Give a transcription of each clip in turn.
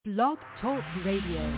Blog Talk Radio.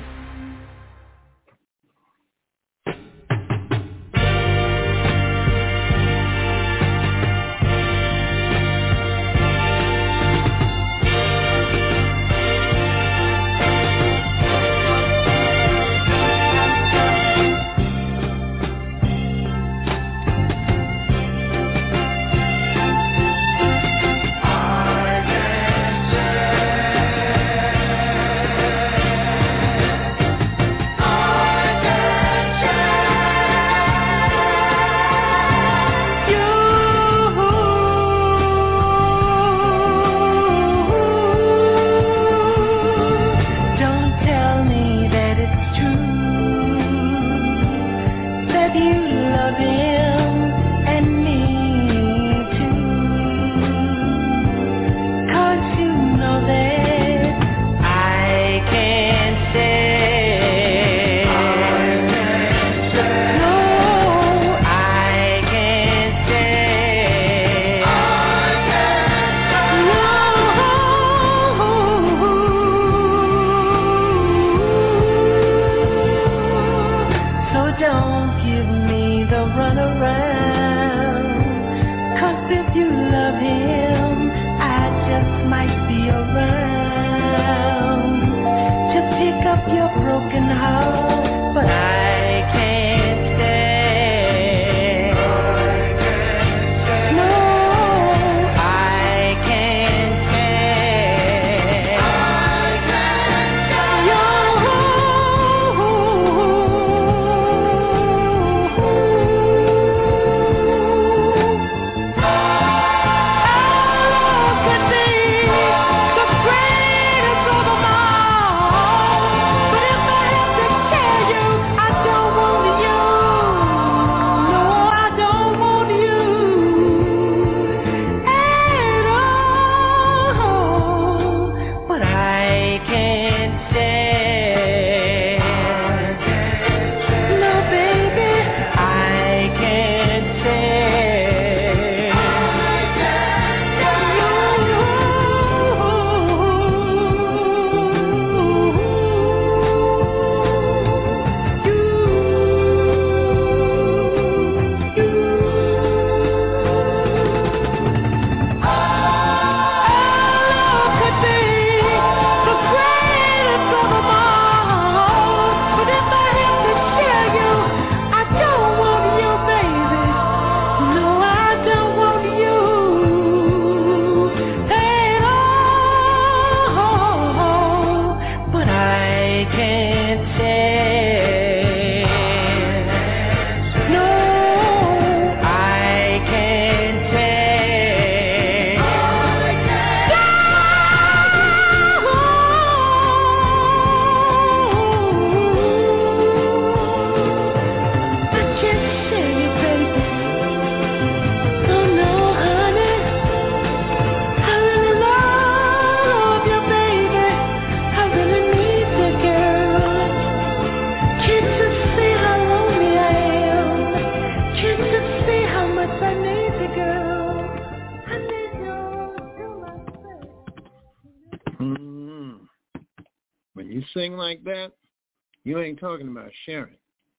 Sing like that, you ain't talking about Sharon.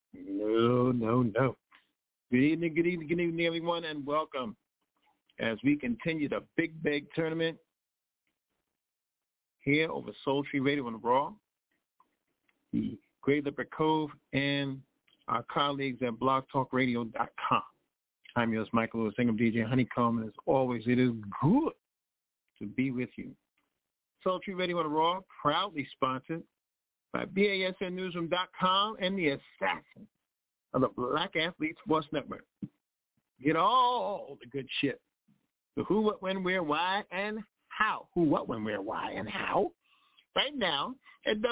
No. Good evening, everyone, and welcome as we continue the Big Bag Tournament here over Sultry Radio and Raw, the Great Leopard Cove, and our colleagues at blogtalkradio.com. I'm yours, Michael Lewis Ingham, DJ Honeycomb, and as always, it is good to be with you. Sultry Radio and Raw, proudly sponsored by BASNnewsroom.com and the assassin of the Black Athlete Sports Network. Get all the good shit. The who, what, when, where, why, and how. Who, what, when, where, why, and how. Right now at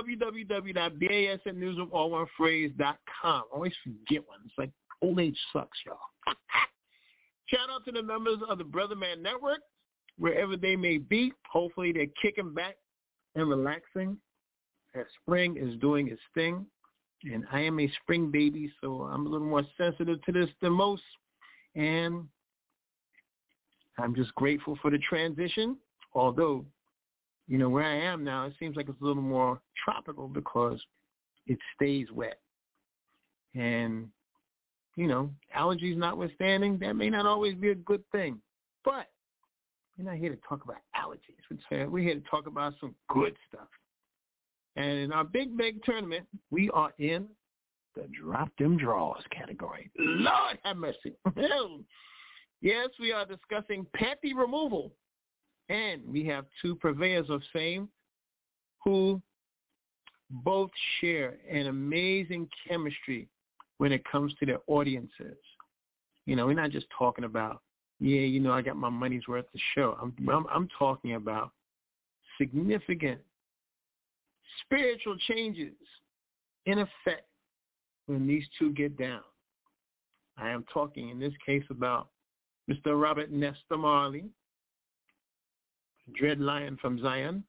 www.BASNnewsroom.com. Always forget one. It's like old age sucks, y'all. Shout out to the members of the Brother Man Network, wherever they may be. Hopefully they're kicking back and relaxing as spring is doing its thing. And I am a spring baby, so I'm a little more sensitive to this than most. And I'm just grateful for the transition, although where I am now, it seems like it's a little more tropical because it stays wet. And, allergies notwithstanding, that may not always be a good thing. But we're not here to talk about allergies. We're here to talk about some good stuff. And in our Big Bag tournament, we are in the Drop Them Draws category. Lord have mercy. Yes, we are discussing panty removal. And we have two purveyors of same who both share an amazing chemistry when it comes to their audiences. We're not just talking about, I got my money's worth of show. I'm talking about significant spiritual changes in effect when these two get down. I am talking in this case about Mr. Robert Nesta Marley, Dread Lion from Zion,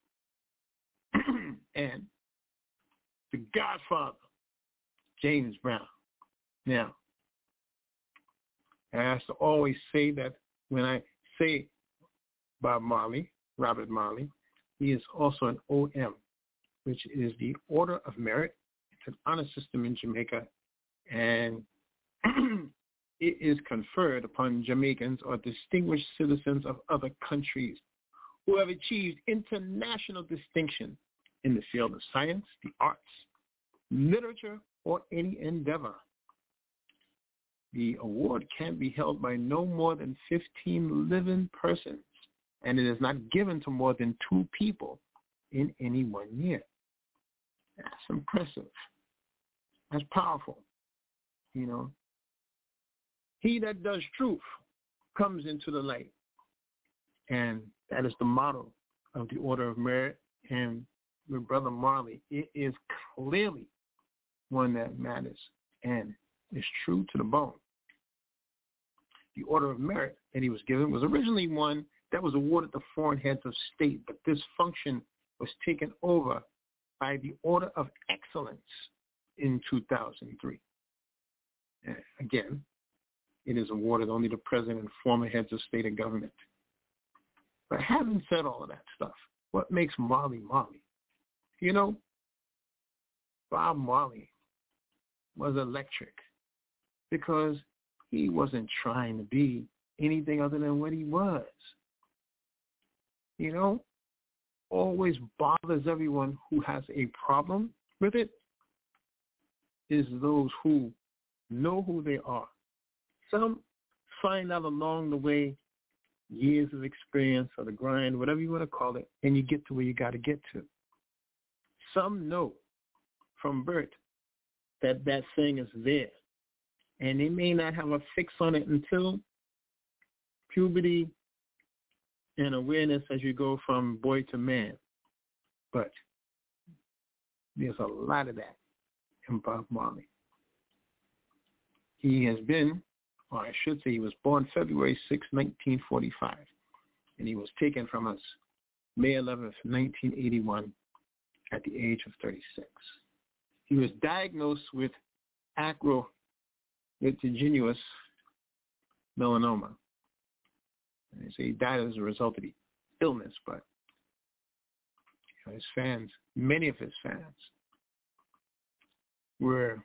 and the Godfather, James Brown. Now, I have to always say that when I say Bob Marley, Robert Marley, he is also an OM, which is the Order of Merit. It's an honor system in Jamaica, and it is conferred upon Jamaicans or distinguished citizens of other countries who have achieved international distinction in the field of science, the arts, literature, or any endeavor. The award can be held by no more than 15 living persons, and it is not given to more than 2 people in any 1 year. That's impressive. That's powerful. He that does truth comes into the light. And that is the motto of the Order of Merit. And with Brother Marley, it is clearly one that matters and is true to the bone. The Order of Merit that he was given was originally one that was awarded to foreign heads of state, but this function was taken over by the Order of Excellence in 2003. Again, it is awarded only to president and former heads of state and government. But having said all of that stuff, what makes Marley Marley? Bob Marley was electric because he wasn't trying to be anything other than what he was. Always bothers everyone who has a problem with it is those who know who they are. Some find out along the way, years of experience or the grind, whatever you want to call it, and you get to where you got to get to. Some know from birth that that thing is there, and they may not have a fix on it until puberty and awareness as you go from boy to man. But there's a lot of that in Bob Marley. He has been, or I should say he was born February 6, 1945, and he was taken from us May 11th, 1981 at the age of 36. He was diagnosed with acromegalinous melanoma. And they say he died as a result of the illness, but his fans, many of his fans, were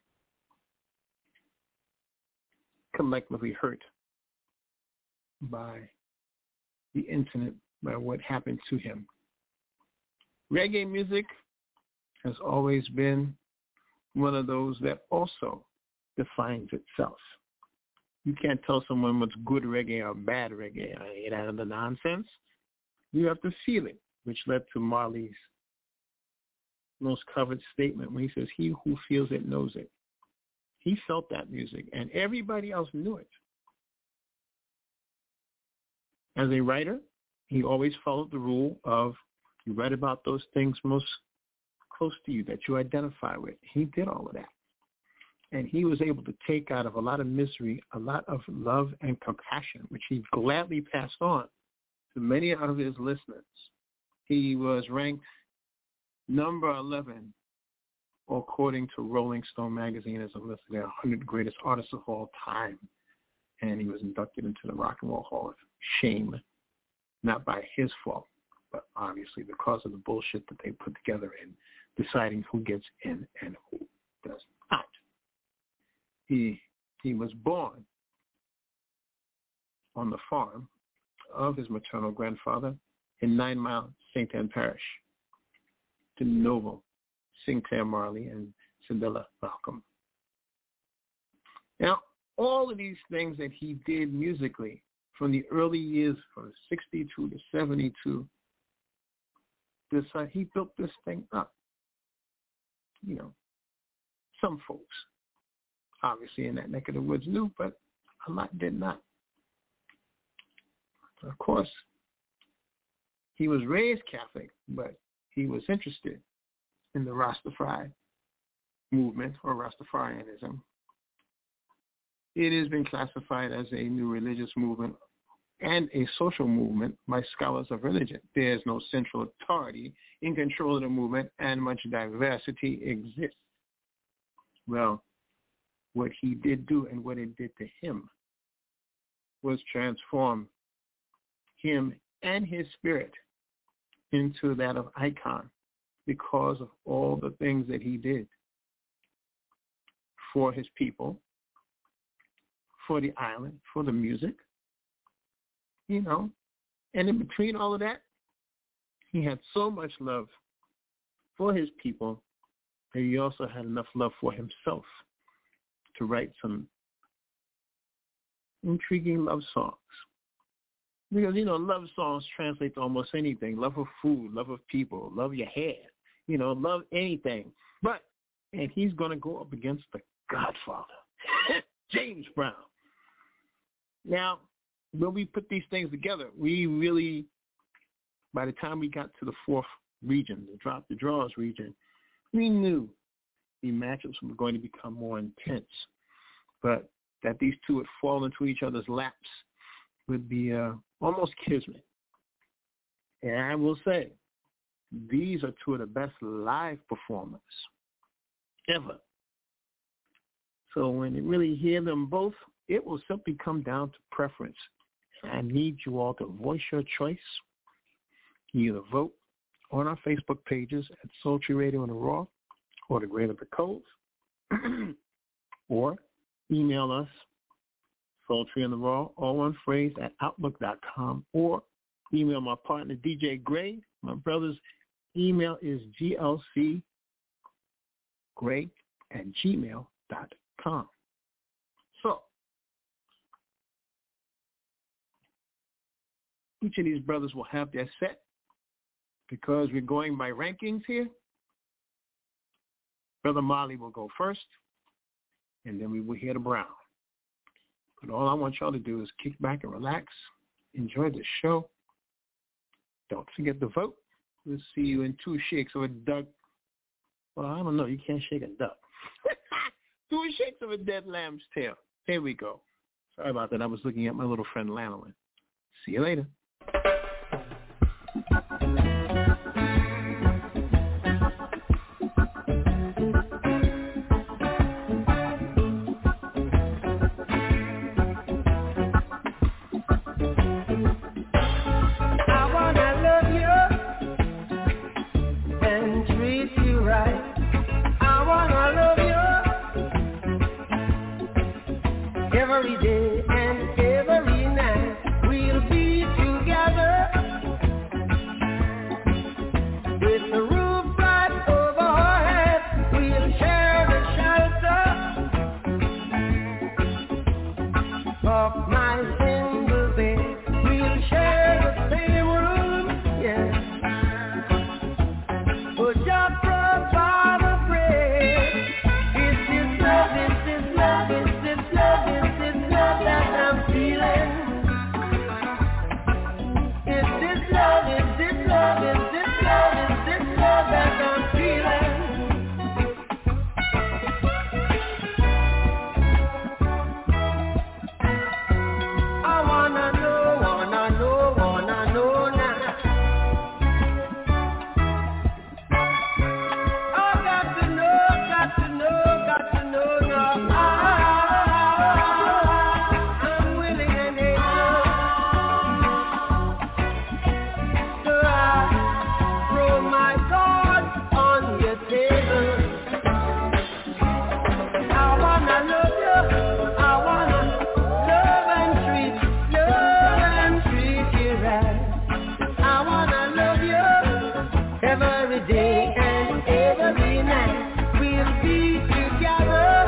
collectively hurt by the incident, by what happened to him. Reggae music has always been one of those that also defines itself. You can't tell someone what's good reggae or bad reggae. I ain't out of the nonsense. You have to feel it, which led to Marley's most covered statement when he says, "He who feels it knows it." He felt that music, and everybody else knew it. As a writer, he always followed the rule of you write about those things most close to you that you identify with. He did all of that. And he was able to take out of a lot of misery a lot of love and compassion, which he gladly passed on to many of his listeners. He was ranked number 11, according to Rolling Stone magazine, as a list of their 100 greatest artists of all time. And he was inducted into the Rock and Roll Hall of Shame, not by his fault, but obviously because of the bullshit that they put together in deciding who gets in and who does not. He was born on the farm of his maternal grandfather in 9 Mile, St. Anne Parish, to Noble, Sinclair Marley, and Cedella Malcolm. Now, all of these things that he did musically from the early years, from 62 to 72, he built this thing up. You know, some folks, obviously in that neck of the woods, knew, but a lot did not. Of course, he was raised Catholic, but he was interested in the Rastafari movement or Rastafarianism. It has been classified as a new religious movement and a social movement by scholars of religion. There is no central authority in control of the movement, and much diversity exists. Well, what he did do and what it did to him was transform him and his spirit into that of Icon because of all the things that he did for his people, for the island, for the music, you know. And in between all of that, he had so much love for his people that he also had enough love for himself to write some intriguing love songs. Because, you know, love songs translate to almost anything. Love of food, love of people, love your hair, you know, love anything. And he's going to go up against the Godfather, James Brown. Now, when we put these things together, we really, by the time we got to the fourth region, the Drop the Draws region, we knew the matchups were going to become more intense. But that these two would fall into each other's laps would be almost kismet. And I will say, these are two of the best live performers ever. So when you really hear them both, it will simply come down to preference. I need you all to voice your choice. Either vote on our Facebook pages at Sultry Radio on the Raw or the Greater Cove, or email us, Sultry on the Raw, all one phrase, at outlook.com, or email my partner, DJ Gray. My brother's email is glcgray@gmail.com. So, each of these brothers will have their set because we're going by rankings here. Brother Marley will go first, and then we will hear the Brown. But all I want y'all to do is kick back and relax, enjoy the show. Don't forget to vote. We'll see you in 2 shakes of a duck. Well, I don't know. You can't shake a duck. 2 shakes of a dead lamb's tail. Here we go. Sorry about that. I was looking at my little friend Lanolin. See you later. Every day and every night we'll be together. we'll be together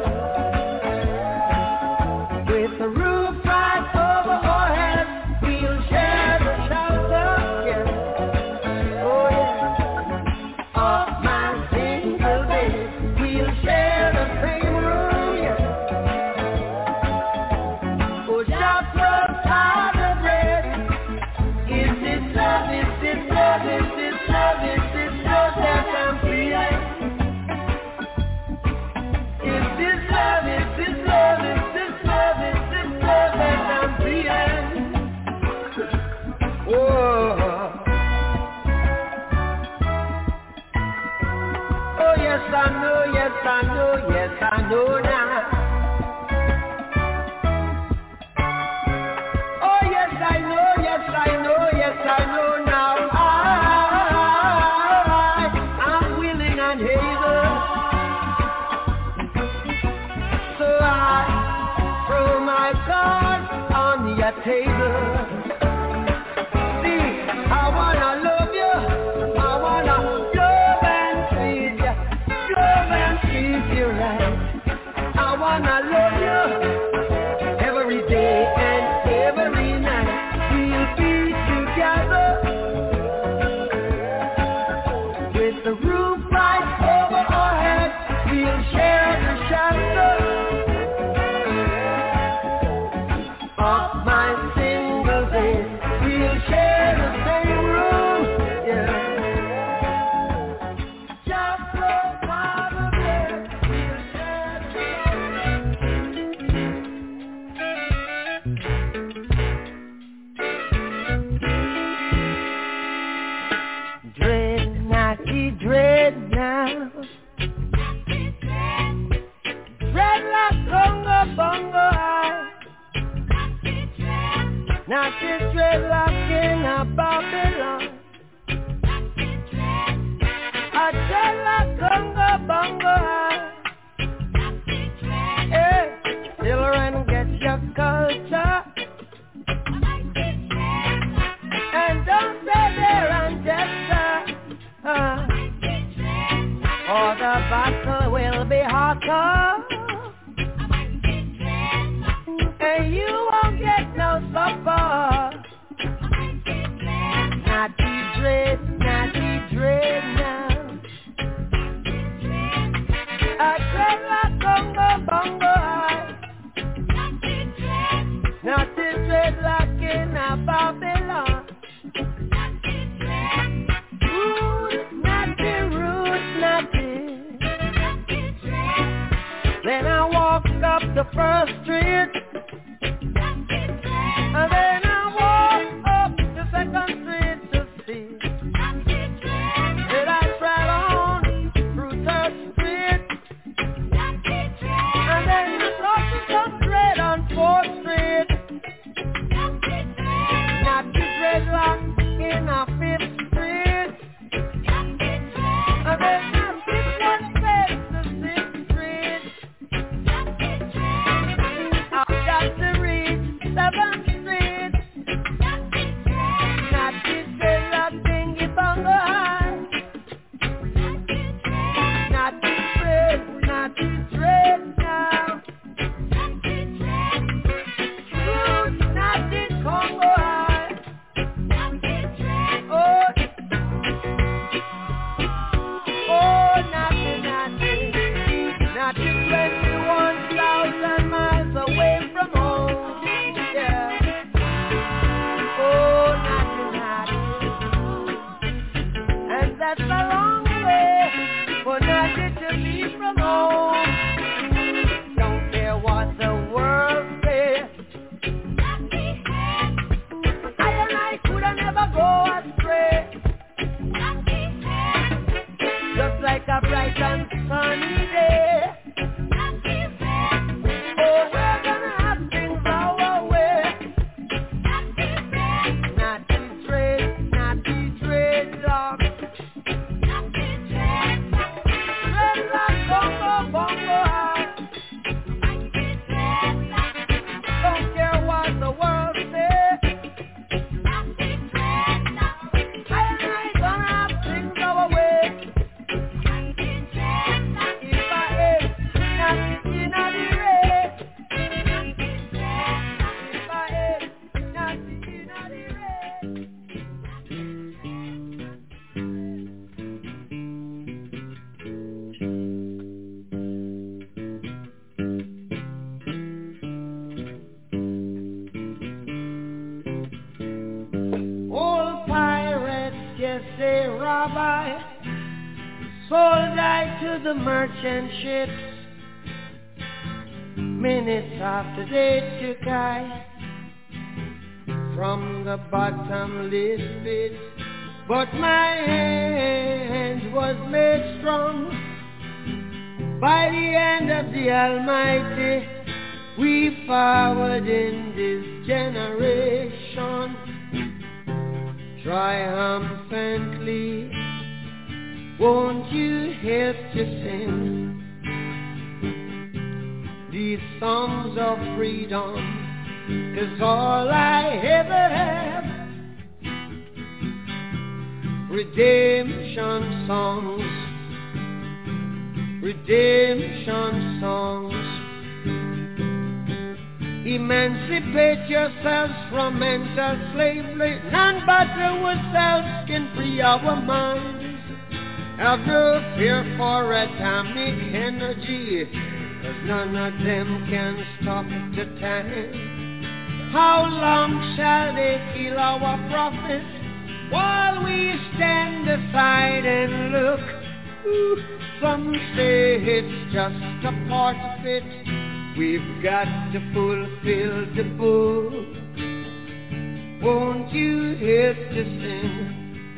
with the roof right over our heads. We'll share the shelter, yeah. Oh yeah, of my single bed. We'll share the same room, yeah. Oh, just provide the bread. Is this love? Is this love? Is this love? Is this love that I'm feeling? Is this love? Is this love? Is this love? Is this love that I'm feeling? Oh, oh yes I know, yes I know, yes I know now. Oh yes I know, yes I know, yes I know now. I'm willing and able, so I throw my cards on your table. See, I wanna love you, I wanna love and treat you, love and treat you right. I wanna love you every day and every night. We'll be together with the roof right over our heads. We'll share the shelter of my single bed. We'll share the same room, yeah. Just provide the bed. We'll share the dread, naughty dread now. Dread like bongo bongo high. Naughty dread like in a Babylon. A dread like bongo bongo high. Hey, children, get your culture. And don't stay there and gesture, or the battle will be hotter, and you won't get no supper. Naughty dread now. A dread like bongo bongo high. Naughty dread like in a Babylon. Naughty. Then I walk up the first street, and then I walk up the second street to see. Then I travel on through Third Street, and then you talk to some dread on Fourth Street. Naughty dreadlock in a Fifth Street, and then I skip one place to Sixth Street. I've got to reach 7th Street. Naughty dreadlock dingy bongo high. Naughty dread now. Ooh, naughty Congo high. Oh, naughty 21,000 miles away from home, yeah. Oh, naughty, and that's a long way for naughty to be from home. Don't care what the world says, I coulda never go astray. Just like a bright and sunny day. Oh, we're gonna have things our way. Naughty dreadlock. Dreadlock bongo bongo high. Don't care what the world says, I gonna have things our way. goodbye to the merchant ships. Minutes after they took I from the bottomless pit, but my hand was made strong by the hand of the Almighty. We forward in this generation triumphantly. Won't you help to sing these songs of freedom? 'Cause all I ever have, redemption songs, redemption songs. Emancipate yourselves from mental slavery. None but ourselves can free our minds. Have no fear for atomic energy, 'cause none of them can stop the time. How long shall they kill our prophets while we stand aside and look? Ooh, some say it's just a part of it. We've got to fulfill the book. Won't you help to sing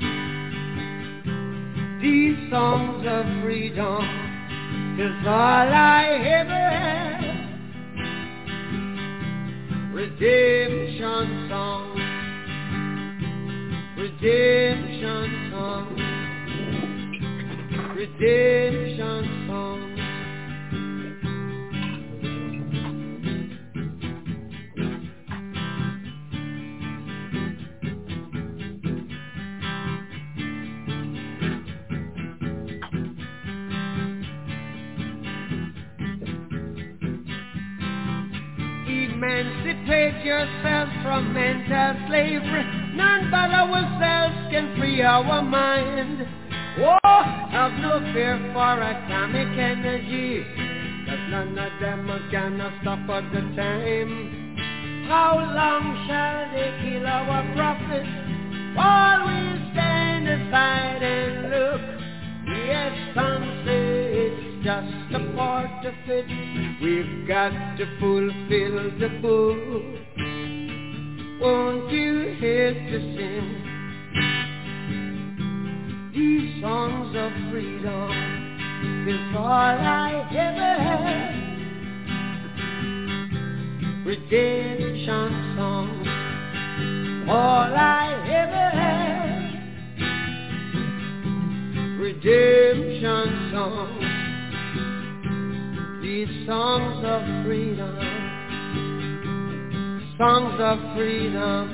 these songs of freedom? 'Cause all I ever have, redemption songs, redemption songs, redemption songs. Emancipate yourselves from mental slavery. None but ourselves can free our mind. Oh, have no fear for atomic energy, 'cause none of them can stop at the time. How long shall they kill our prophets while we stand aside and look? Yes, some say it's just a part of it. We've got to fulfill the book. Won't you help to sing these songs of freedom? 'Cause all I ever had, redemption songs. All I ever had, redemption songs. These songs of freedom, songs of freedom.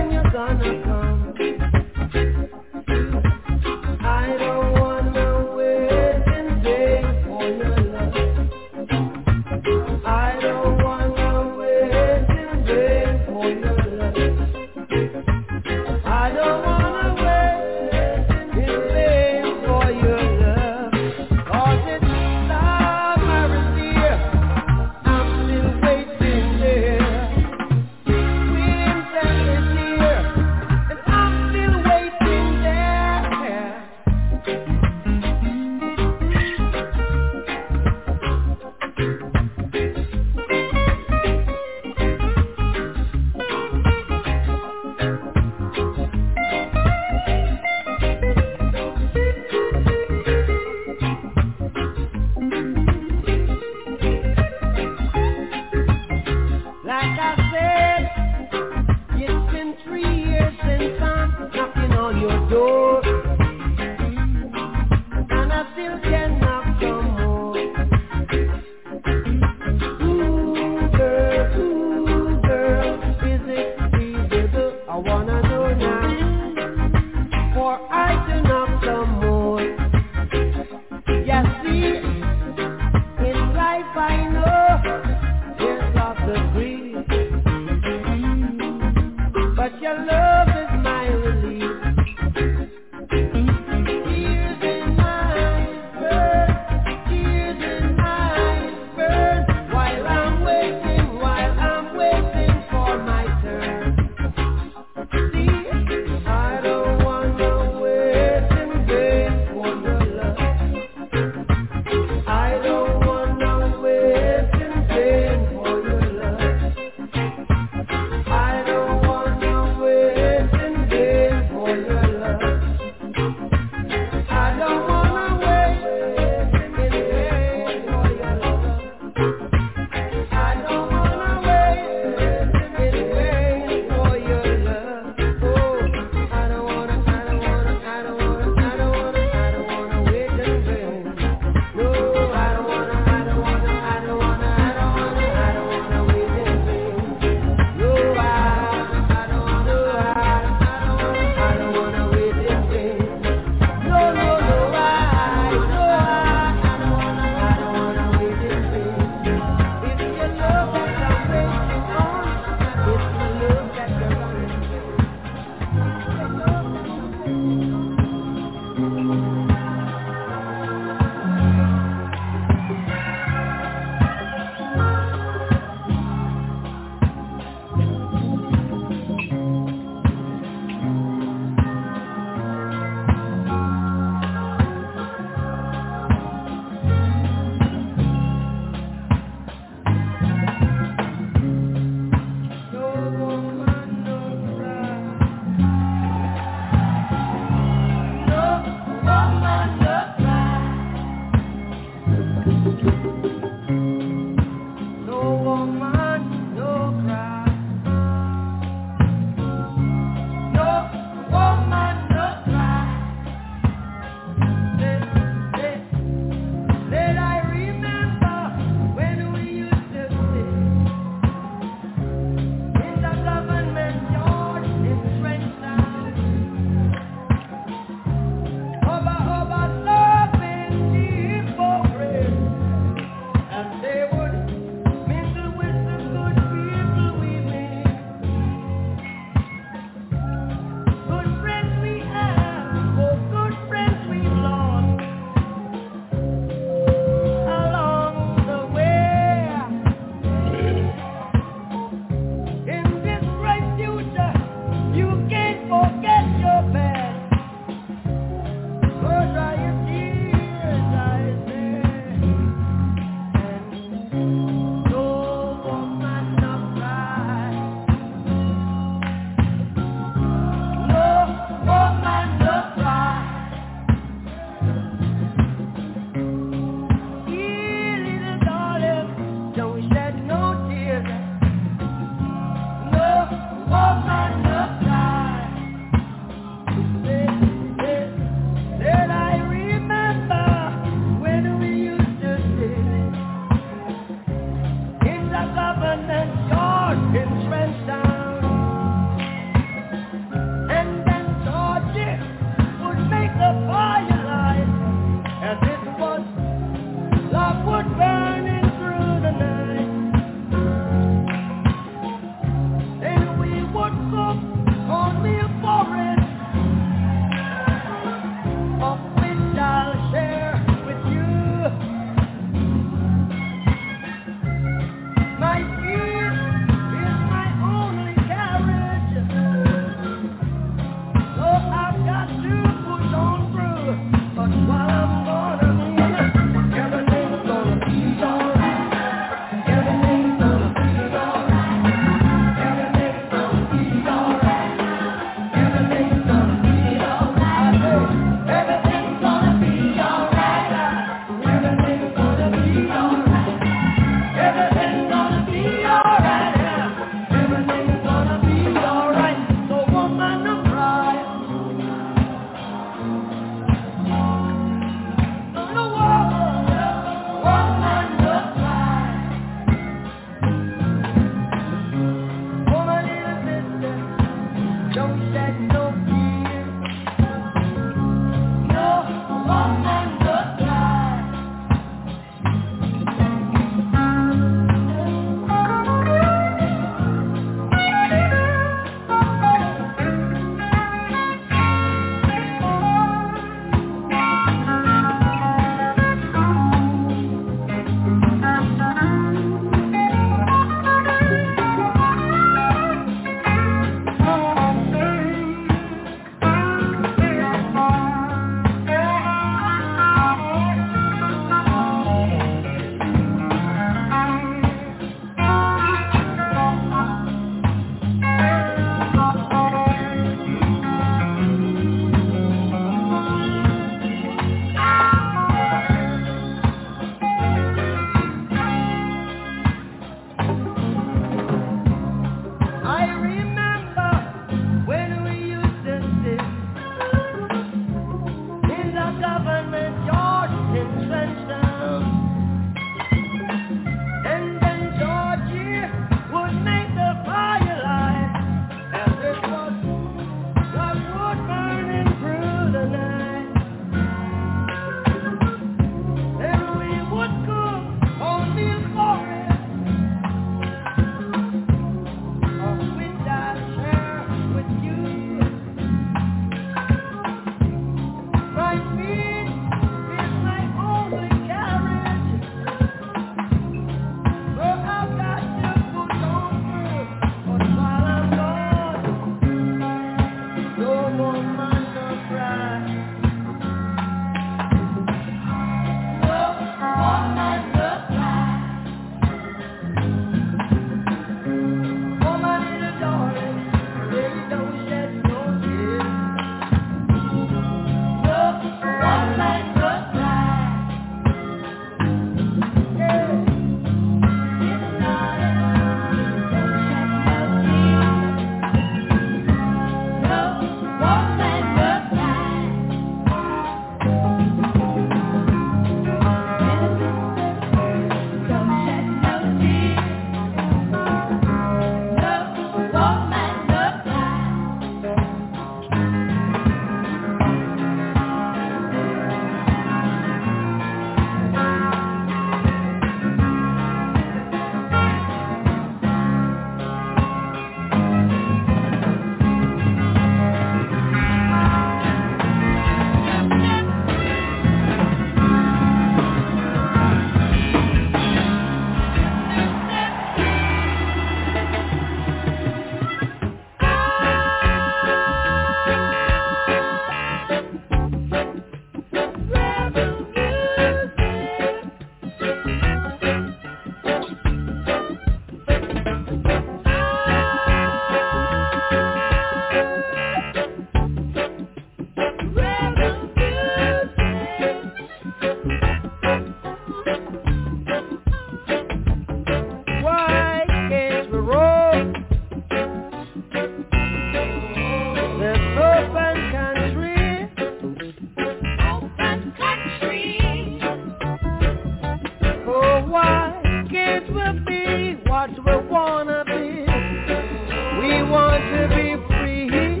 why can't we be what we wanna be? We want to be free.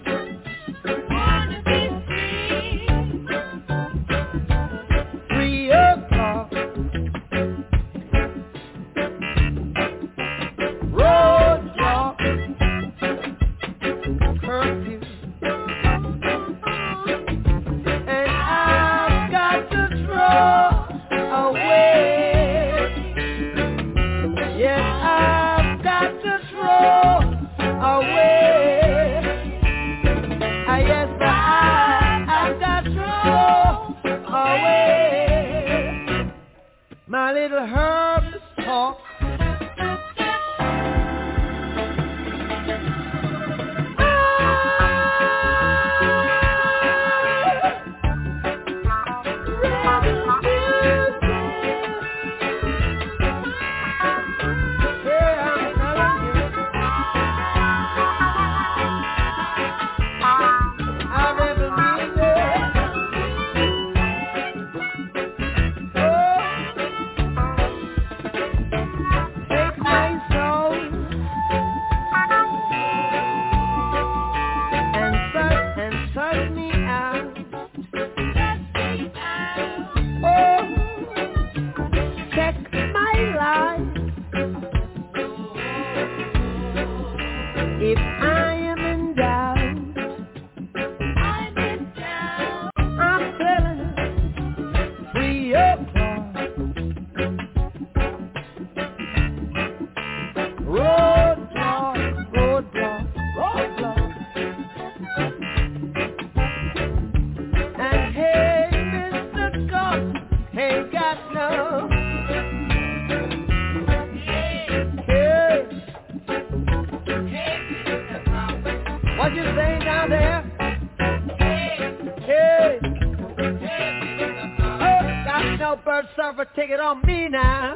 Wanna be free. 3 o'clock. Roadblock. Curfew. And I've got to throw away. Yes, I've got to throw away. Yes, I've got to throw away my little herb talk. If I am in doubt, I'm telling 3 o'clock. Roadblock, roadblock, roadblock. And hey, Mr. God, ain't got no. What you say down there? Hey, oh, got no bird server ticket on me now.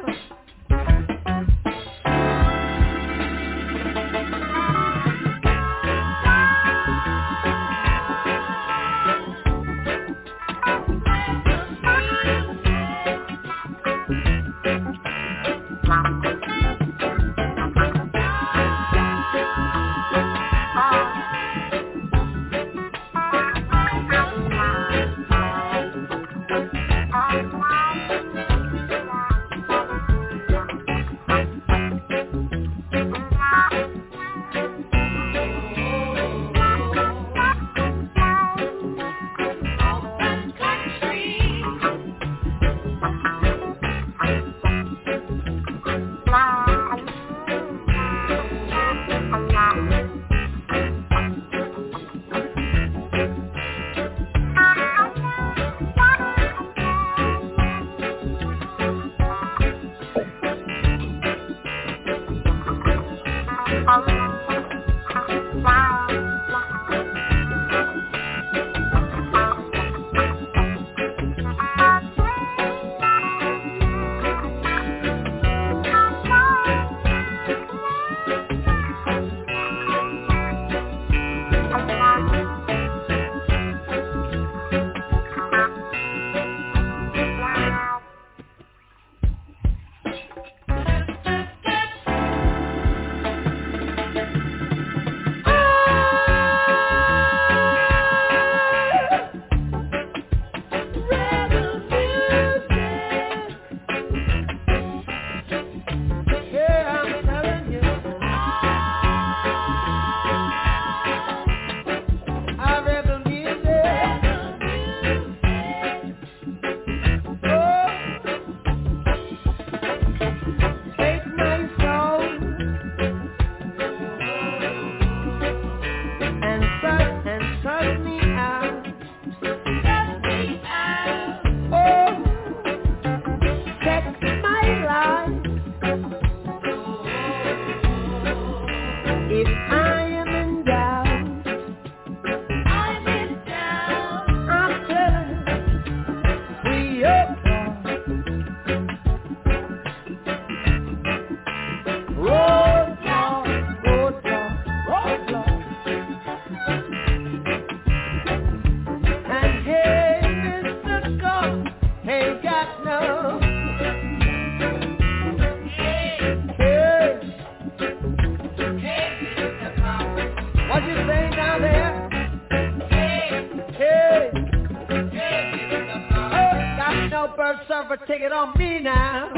on me now.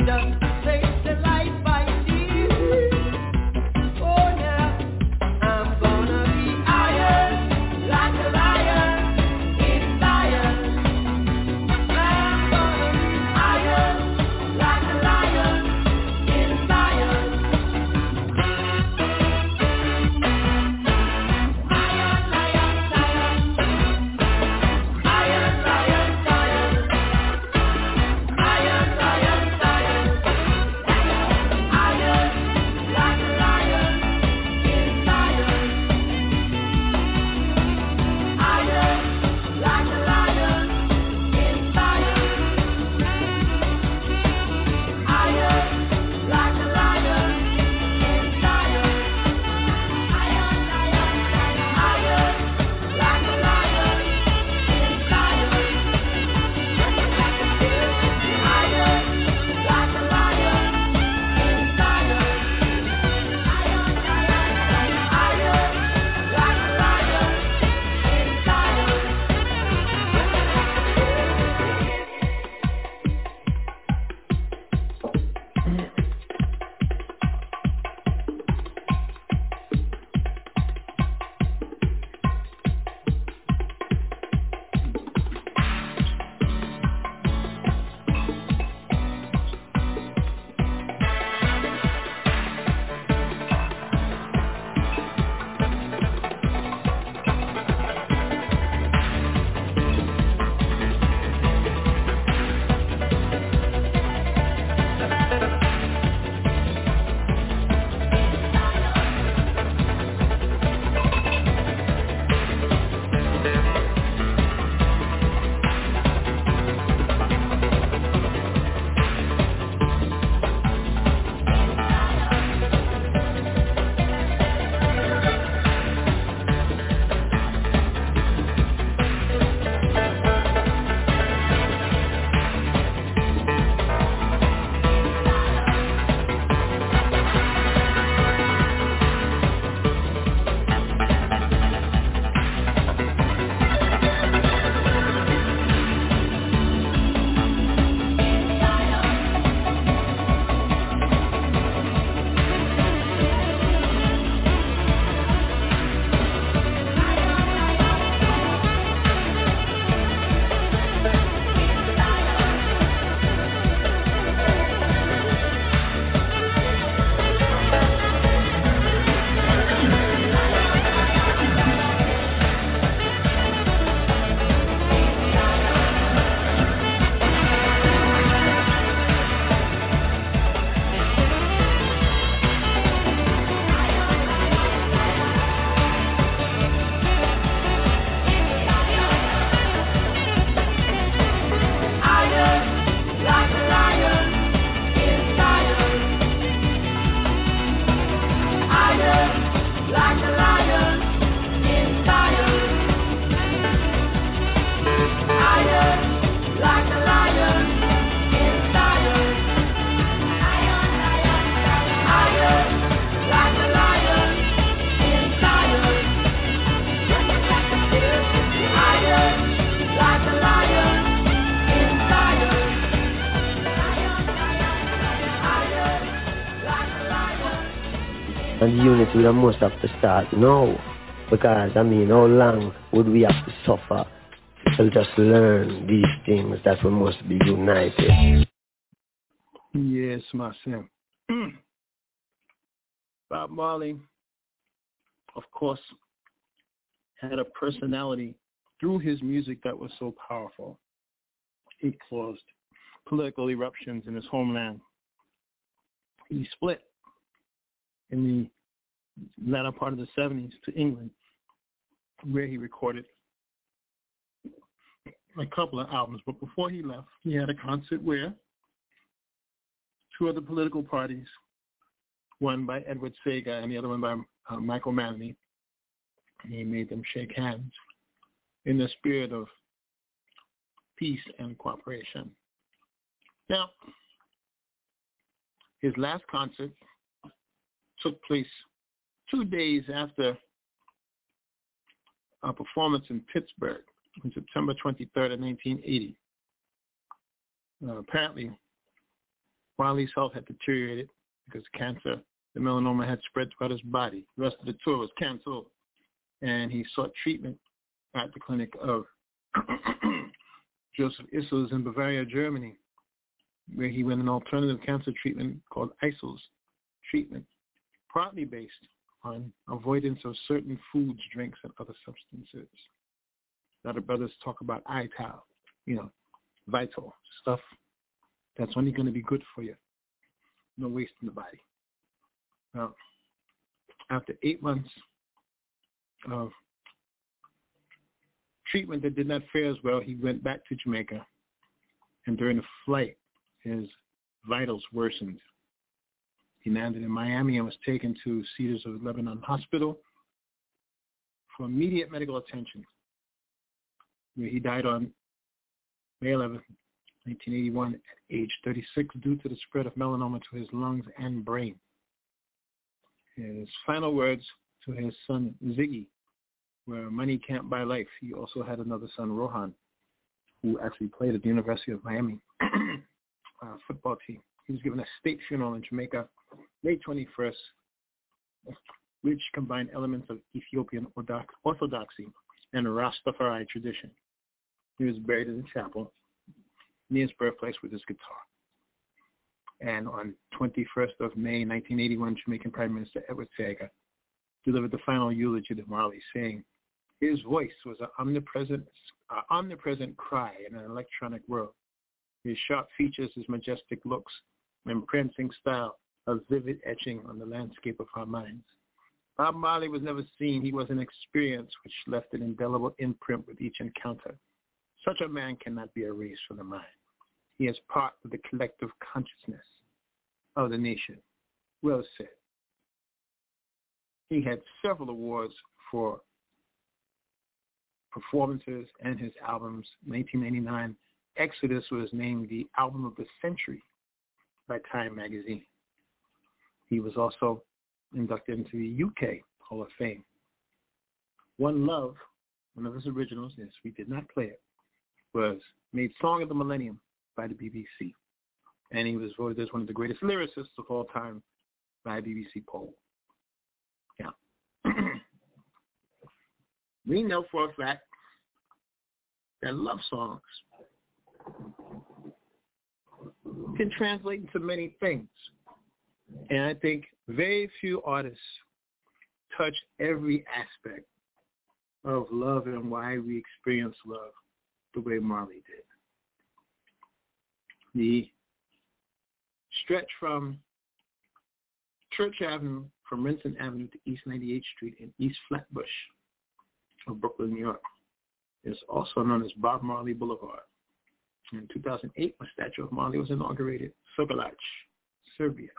And the unity we must have to start now. Because, how long would we have to suffer? We'll just learn these things that we must be united. Yes, my son. Bob Marley, of course, had a personality through his music that was so powerful. He caused political eruptions in his homeland. He split in the latter part of the 70s to England, where he recorded a couple of albums. But before he left, he had a concert where two other political parties, one by Edward Seager and the other one by Michael Manley, he made them shake hands in the spirit of peace and cooperation. Now, his last concert took place 2 days after a performance in Pittsburgh on September 23rd of 1980. Apparently, Marley's health had deteriorated because cancer, the melanoma, had spread throughout his body. The rest of the tour was canceled, and he sought treatment at the clinic of Joseph Issels in Bavaria, Germany, where he went an alternative cancer treatment called ISILS treatment, partly based on avoidance of certain foods, drinks, and other substances. A lot of brothers talk about ITAL, vital stuff that's only going to be good for you. No waste in the body. Now, after 8 months of treatment that did not fare as well, he went back to Jamaica, and during the flight, his vitals worsened. He landed in Miami and was taken to Cedars of Lebanon Hospital for immediate medical attention, where he died on May 11, 1981, at age 36, due to the spread of melanoma to his lungs and brain. His final words to his son, Ziggy, where money can't buy life. He also had another son, Rohan, who actually played at the University of Miami football team. He was given a state funeral in Jamaica, May 21st, which combined elements of Ethiopian Orthodoxy and Rastafari tradition. He was buried in the chapel near his birthplace with his guitar. And on 21st of May, 1981, Jamaican Prime Minister Edward Seaga delivered the final eulogy to Marley, saying, his voice was an omnipresent cry in an electronic world. His sharp features, his majestic looks, and prancing style, a vivid etching on the landscape of our minds. Bob Marley was never seen. He was an experience which left an indelible imprint with each encounter. Such a man cannot be erased from the mind. He is part of the collective consciousness of the nation. Well said. He had several awards for performances and his albums. In 1999, Exodus was named the Album of the Century by Time magazine. He was also inducted into the UK Hall of Fame. One Love, one of his originals, yes, we did not play it, was made Song of the Millennium by the BBC. And he was voted as one of the greatest lyricists of all time by a BBC poll. Yeah. We know for a fact that love songs can translate into many things. And I think very few artists touch every aspect of love and why we experience love the way Marley did. The stretch from Church Avenue, from Renton Avenue to East 98th Street in East Flatbush of Brooklyn, New York, is also known as Bob Marley Boulevard. In 2008, a statue of Marley was inaugurated, Sokolac, Serbia.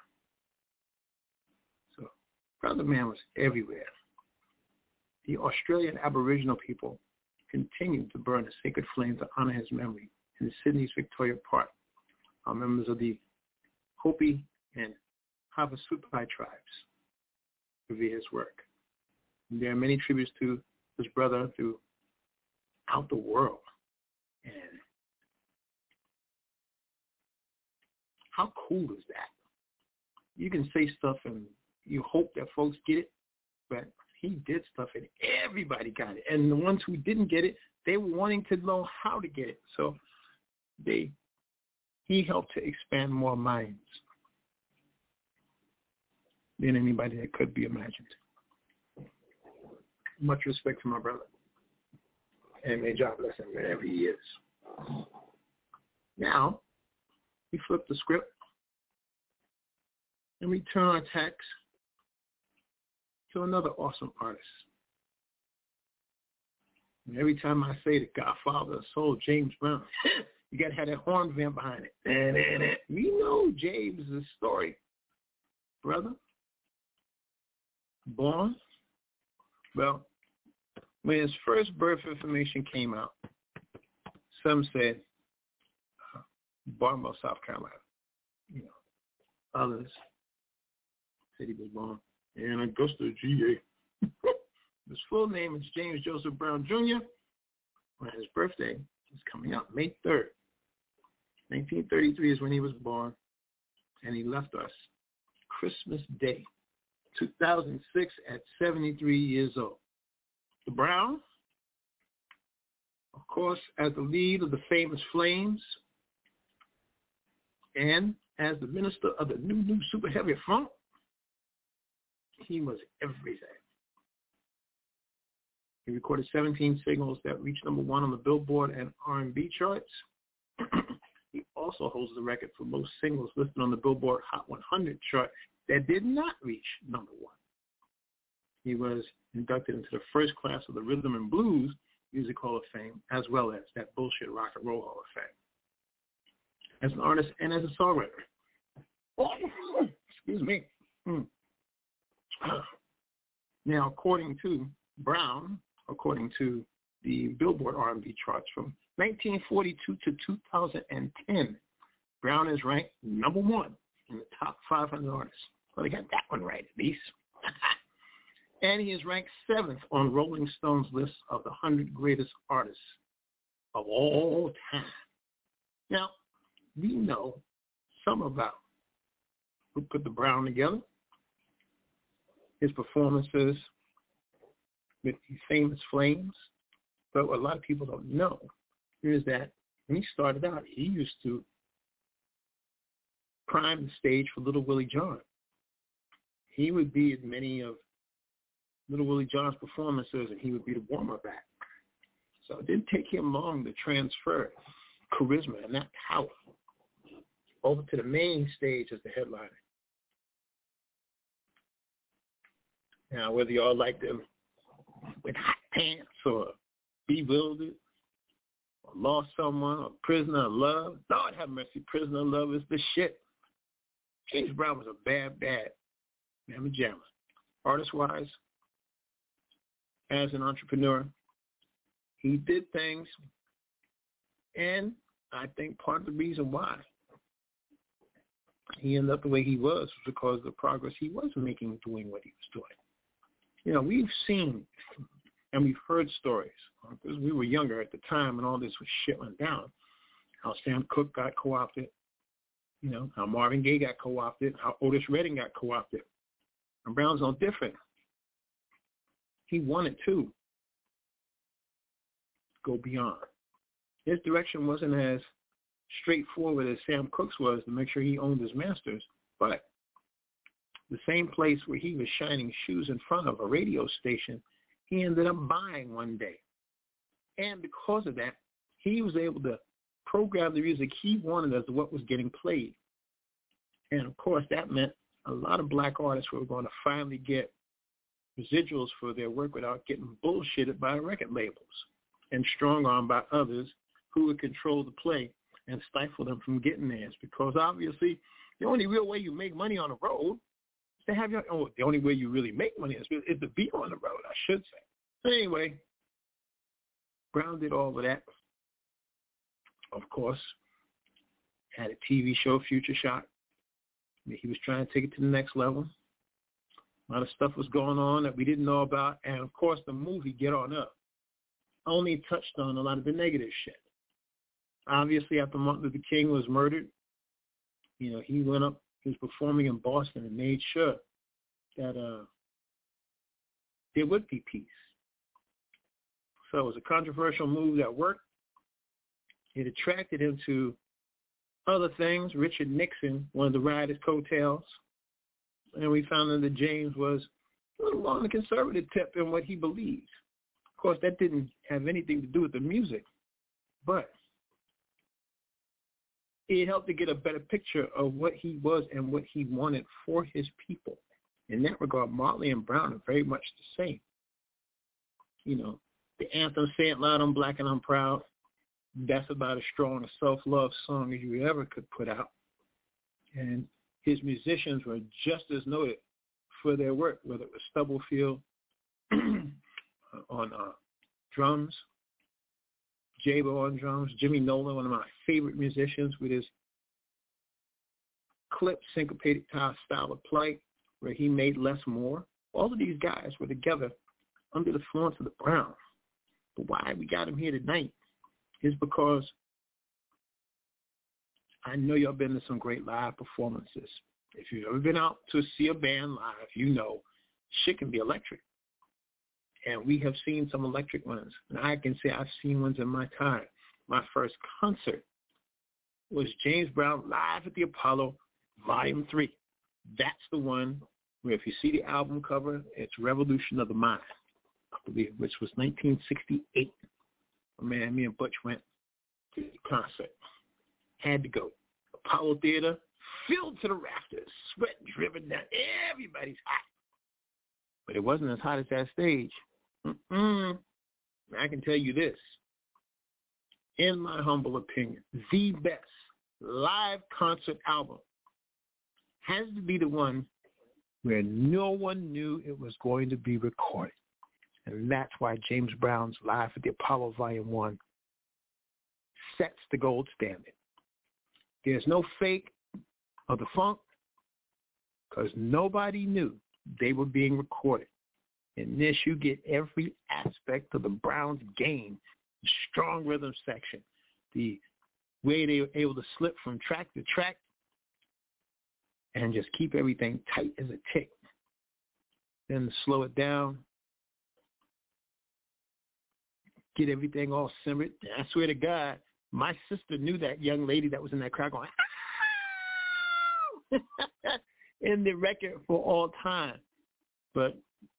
So, Brother Man was everywhere. The Australian Aboriginal people continued to burn a sacred flame to honor his memory in Sydney's Victoria Park. Are members of the Hopi and Havasupai tribes revere his work. And there are many tributes to his brother throughout the world. And how cool is that? You can say stuff and you hope that folks get it, but he did stuff and everybody got it. And the ones who didn't get it, they were wanting to know how to get it. So he helped to expand more minds than anybody that could be imagined. Much respect to my brother. And may God bless him wherever he is. Now, we flip the script and we turn our attacks to another awesome artist. And every time I say the Godfather of Soul, James Brown, you got to have that horn vamp behind it. We know James' story. Brother, born, well, when his first birth information came out, some said Baltimore, South Carolina. Others said he was born in Augusta, GA. His full name is James Joseph Brown, Jr. When his birthday is coming up, May 3rd. 1933 is when he was born. and he left us Christmas Day, 2006, at 73 years old. The Brown, of course, as the lead of the famous Flames, and as the minister of the new super heavy funk, he was everything. He recorded 17 singles that reached number 1 on the Billboard and R&B charts. He also holds the record for most singles listed on the Billboard Hot 100 chart that did not reach number 1. He was inducted into the first class of the Rhythm and Blues Music Hall of Fame, as well as that bullshit Rock and Roll Hall of Fame. As an artist and as a songwriter. Excuse me. Now, according to Brown, according to the Billboard R&B charts from 1942 to 2010, Brown is ranked number 1 in the top 500 artists. Well, they got that one right, at least. And he is ranked 7th on Rolling Stone's list of the 100 greatest artists of all time. Now, we know some about who put the Brown together, his performances with the famous Flames. But what a lot of people don't know is that when he started out, he used to prime the stage for Little Willie John. He would be at many of Little Willie John's performances, and he would be the warm-up act. So it didn't take him long to transfer charisma and that power over to the main stage as the headliner. Now, whether y'all like them with hot pants or bewildered or lost someone or prisoner of love, Lord have mercy, prisoner of love is the shit. James Brown was a bad mamma jamma. Artist-wise, as an entrepreneur, he did things, and I think part of the reason why he ended up the way he was because of the progress he was making doing what he was doing. You know, we've seen and we've heard stories, because we were younger at the time when all this shit went down, how Sam Cooke got co-opted, you know, how Marvin Gaye got co-opted, how Otis Redding got co-opted. And Brown's no different. He wanted to go beyond. His direction wasn't as straightforward as Sam Cooke's was to make sure he owned his masters, but the same place where he was shining shoes in front of, a radio station, he ended up buying one day. And because of that, he was able to program the music he wanted as to what was getting played. And, of course, that meant a lot of black artists were going to finally get residuals for their work without getting bullshitted by record labels and strong-armed by others who would control the play and stifle them from getting theirs. Because, obviously, the only real way you make money on the road is to have the only way you really make money is to be on the road, I should say. So anyway, Brown did all of that. Of course, had a TV show, Future Shock. He was trying to take it to the next level. A lot of stuff was going on that we didn't know about. And, of course, the movie Get On Up only touched on a lot of the negative shit. Obviously, after Martin Luther King was murdered, you know, he went up, he was performing in Boston and made sure that there would be peace. So it was a controversial move that worked. It attracted him to other things. Richard Nixon wanted to ride his coattails. And we found out that James was a little on the conservative tip in what he believed. Of course, that didn't have anything to do with the music, but it helped to get a better picture of what he was and what he wanted for his people. In that regard, Marley and Brown are very much the same. You know, the anthem, Say It Loud, I'm Black and I'm Proud, that's about as strong a self-love song as you ever could put out. And his musicians were just as noted for their work, whether it was Stubblefield on drums, J-Bo on drums, Jimmy Nolan, one of my favorite musicians, with his clip syncopated style of play where he made less more. All of these guys were together under the influence of the Browns. But why we got him here tonight is because I know y'all been to some great live performances. If you've ever been out to see a band live, you know shit can be electric. And we have seen some electric ones. And I can say I've seen ones in my time. My first concert was James Brown live at the Apollo, Volume 3. That's the one where if you see the album cover, it's Revolution of the Mind, I believe, which was 1968. Man, me and Butch went to the concert. Had to go. Apollo Theater, filled to the rafters, sweat driven down. Everybody's hot. But it wasn't as hot as that stage. I can tell you this. In my humble opinion, the best live concert album has to be the one where no one knew it was going to be recorded. And that's why James Brown's Live at the Apollo Volume 1 sets the gold standard. There's no fake of the funk because nobody knew they were being recorded. In this, you get every aspect of the Browns' game, the strong rhythm section, the way they were able to slip from track to track and just keep everything tight as a tick. Then to slow it down, get everything all simmered. And I swear to God, my sister knew that young lady that was in that crowd going, in the record for all time. But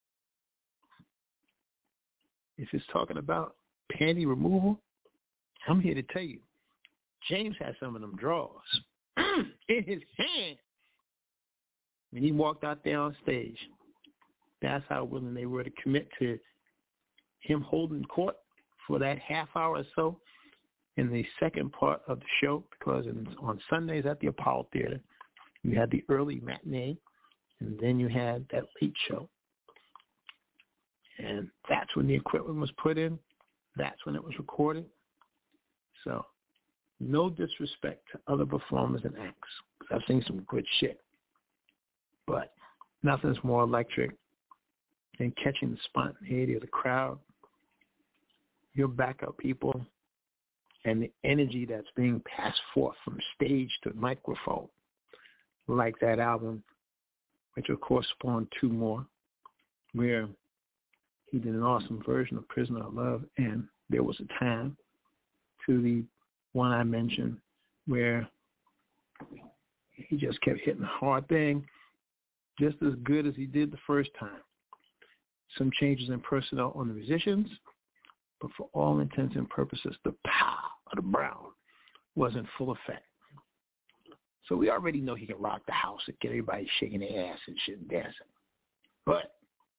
if it's talking about panty removal, I'm here to tell you, James had some of them drawers in his hand when he walked out there on stage. That's how willing they were to commit to him holding court for that half hour or so in the second part of the show, because on Sundays at the Apollo Theater, you had the early matinee, and then you had that late show. And that's when the equipment was put in. That's when it was recorded. So no disrespect to other performers and acts, because I've seen some good shit. But nothing's more electric than catching the spontaneity of the crowd, your backup people, and the energy that's being passed forth from stage to microphone, like that album, which of course spawned two more, where he did an awesome version of Prisoner of Love and There Was a Time, to the one I mentioned where he just kept hitting the hard thing just as good as he did the first time. Some changes in personnel on the musicians, but for all intents and purposes, the power of the Brown was in full effect. So we already know he can rock the house and get everybody shaking their ass and shit and dancing. But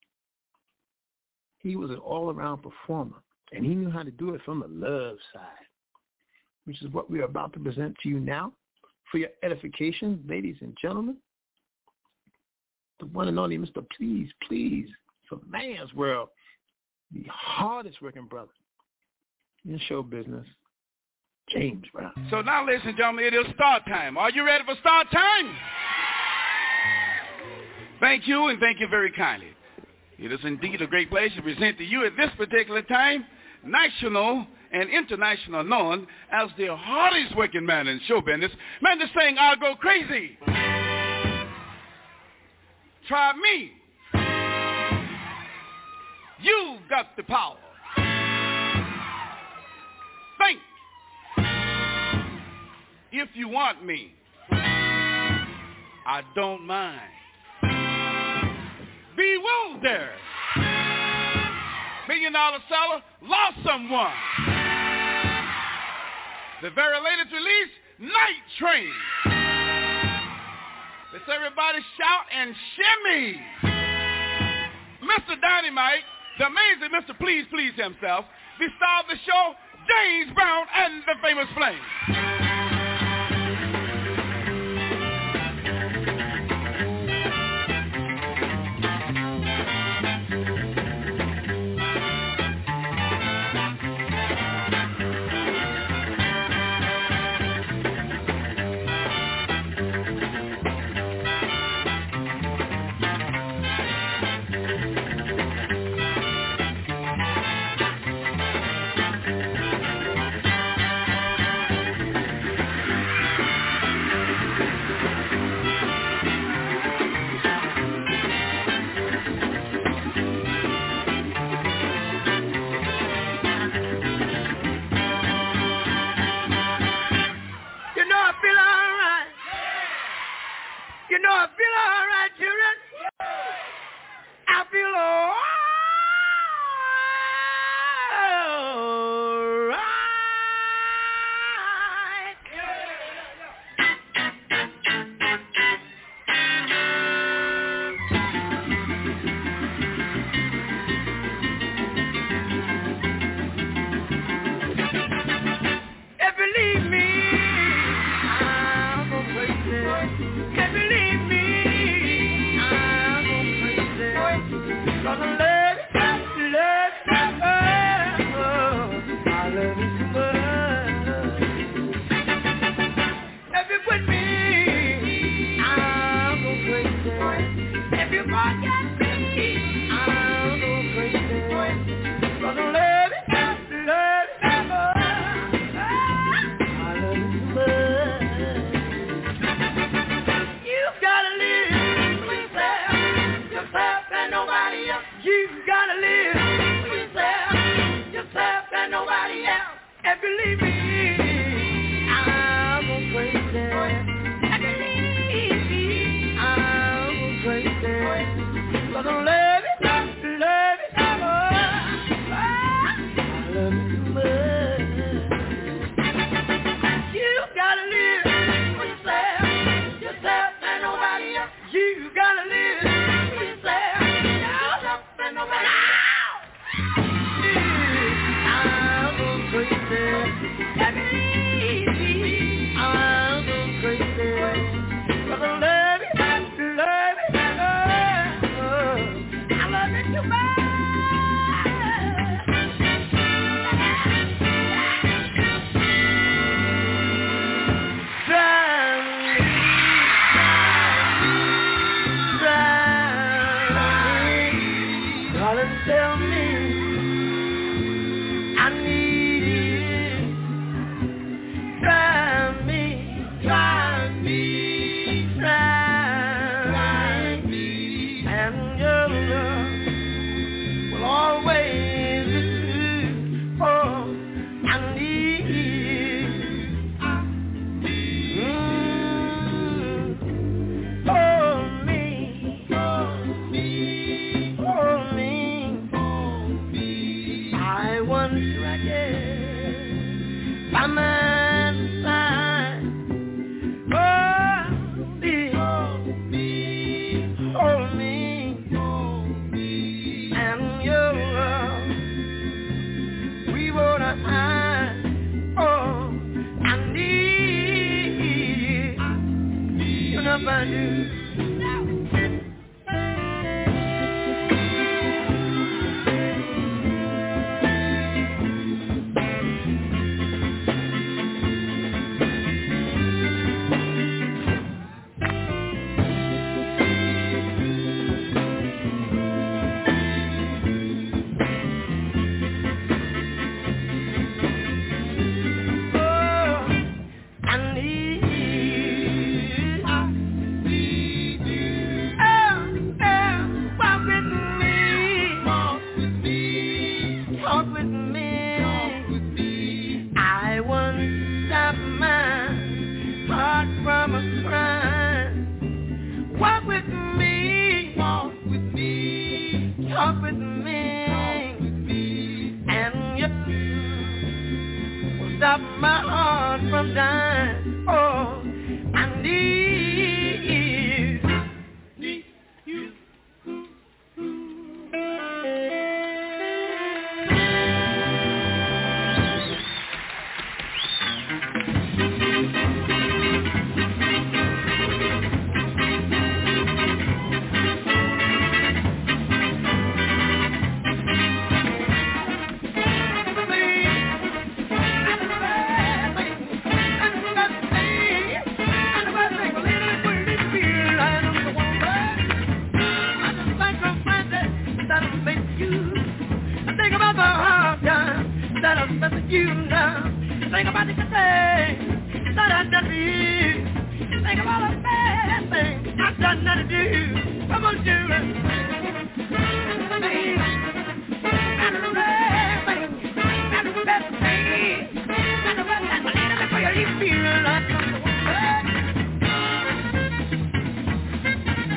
he was an all-around performer, and he knew how to do it from the love side, which is what we are about to present to you now. For your edification, ladies and gentlemen, the one and only Mr. Please, Please, for man's world, the hardest working brother in show business, James Brown. So now, ladies and gentlemen, it is start time. Are you ready for start time? Thank you, and thank you very kindly. It is indeed a great pleasure to present to you at this particular time, national and international known as the hardest working man in show business. Man, this thing, I'll go crazy. Try me. You've got the power. Think. If you want me, I don't mind. Bewildered. $1 million seller, lost someone. The very latest release, Night Train. Let's everybody shout and shimmy. Mr. Dynamite, the amazing Mr. Please Please himself, the star of the show, James Brown and the Famous Flame. feel all right, children. I feel all right. If you leave me, I'm going crazy. If you leave me, I'm going crazy. 'Cause I love you, I love you too much. If you quit me, I'm going crazy. If you forget me, I'm going crazy. 'Cause I love you, you gotta live yourself and nobody else. You gotta live yourself and nobody else. If you leave me, I'm going crazy. If you leave me, I'm going crazy. 'Cause I love you, I love you too much. You gotta live for yourself and nobody else. You gotta live for yourself and nobody else. I'm going crazy. Every evening, I'm going crazy. 'Cause I love you, I love you too much. Tell me I need it. Drive me, and your love will always be true. Oh, I need it. Hold me. I once reckoned by man's side. Hold me, and your love we won't hide. Oh, I need you, know I do. Stop my heart from dying. Oh, I need you. You now, think about the good things that I've done for you. Think about the bad things I've done not to do. Come on, do it. And the bad things, and the best things, and the best things, and the best things,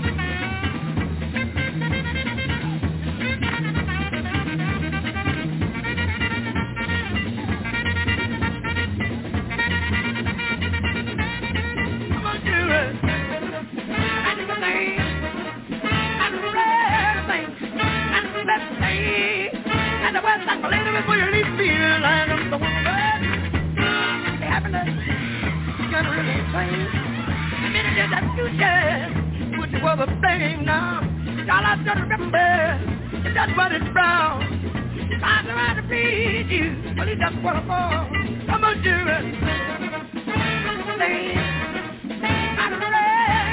The minute that future, which was a flame now, all I just remember is that's what it's brown. I'm trying to please you, but it's just what I'm for. I'm gonna do it. I don't know.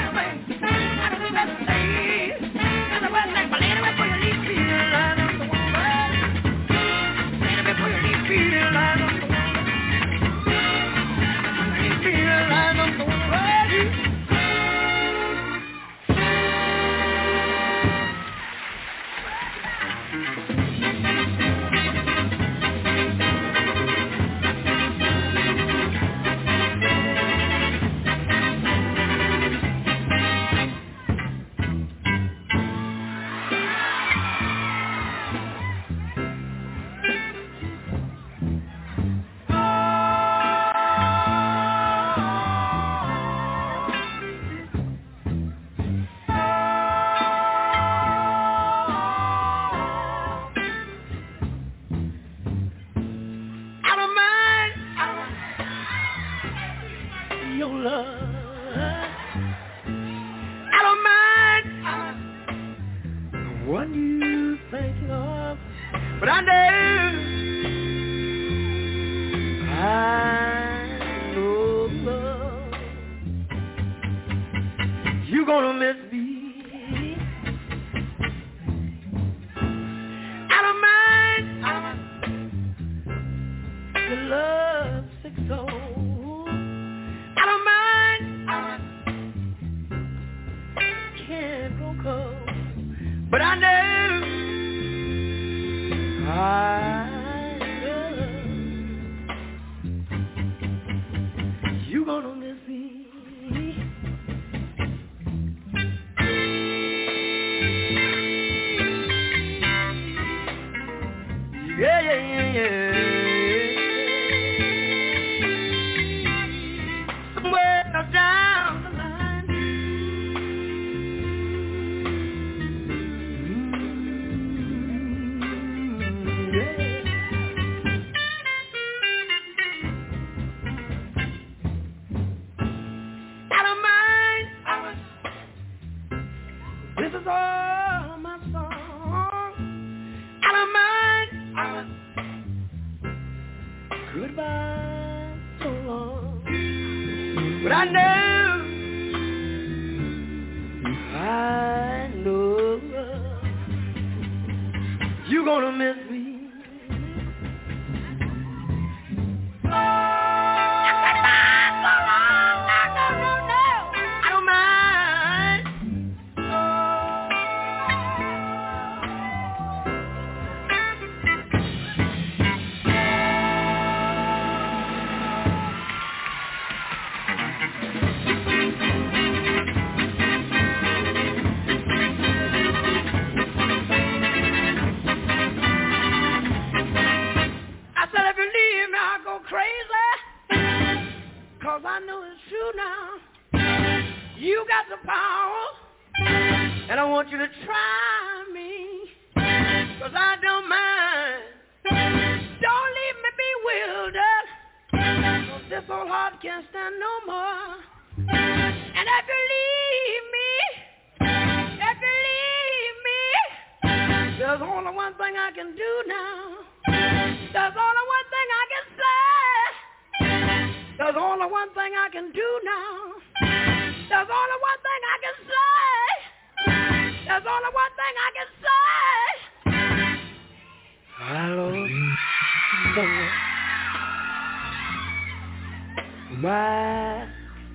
My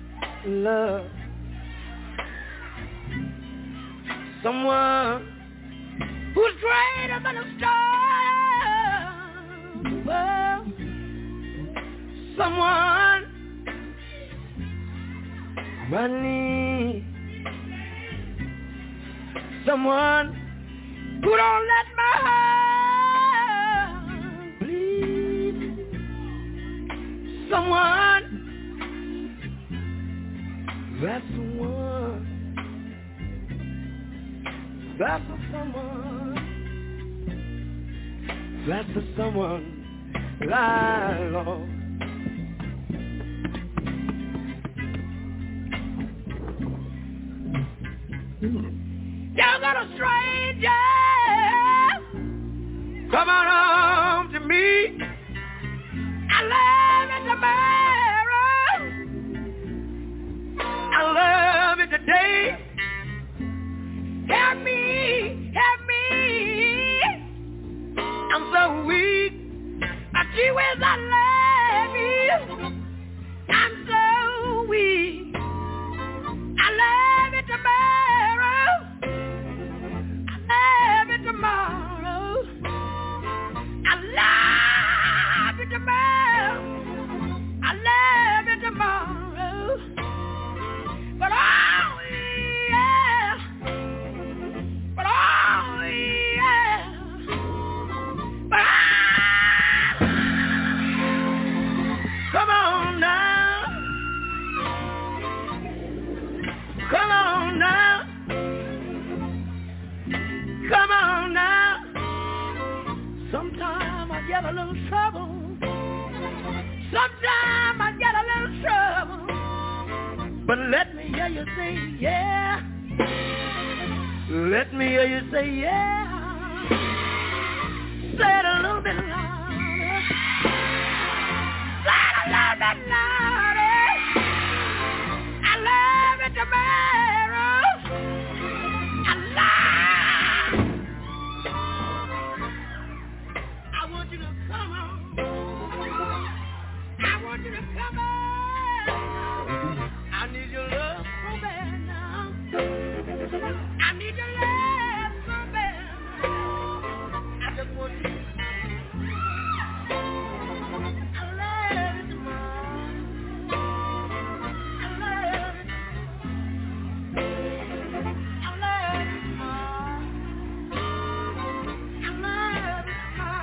love, someone who's greater than a star. Well, someone I need, someone who don't let my heart bleed, someone. That's the one. That's the someone. That's the someone I love. You're gonna stranger. Come on home to me. I love it tomorrow. I love it today. Help me, help me. I'm so weak. But gee whiz, I love you. I'm so weak. I love it tomorrow. I love it tomorrow. I love it tomorrow. I love it tomorrow. But oh yeah. But oh yeah. But come on now. Come on now. Come on now. Sometimes I get a little trouble. Sometimes I get a little trouble. But let me hear you say yeah. Let me hear you say yeah. Say it a little bit louder. Say it a little bit louder. I love it tomorrow. I love. I want you to come on. I want you to come on. I need your love so bad now. I need your love so bad. I just want you. I love it tomorrow. I love it. I love it tomorrow. I love it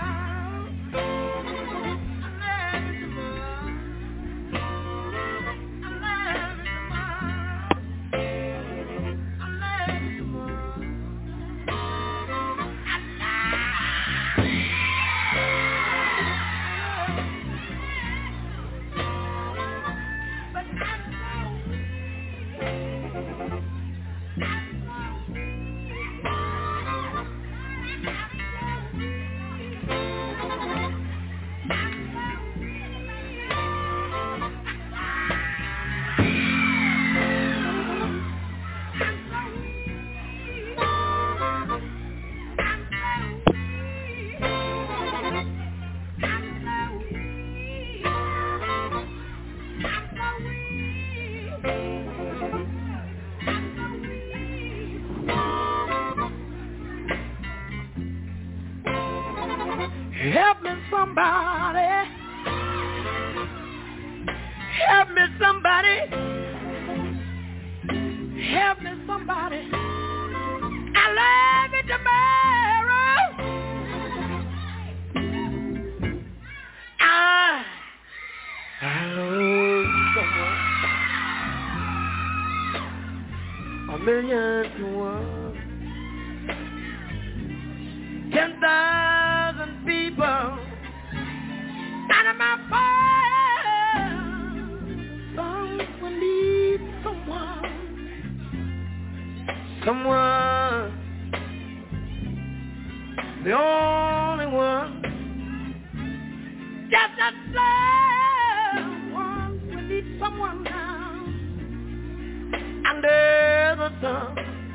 tomorrow. I love it tomorrow. I love it tomorrow. Help me somebody. Help me somebody. Help me somebody. I love it tomorrow. I love someone. A million to one. 10,000 people out of my fire. Someone needs someone. Someone, the only one. Just that someone. We need someone now. Under the sun.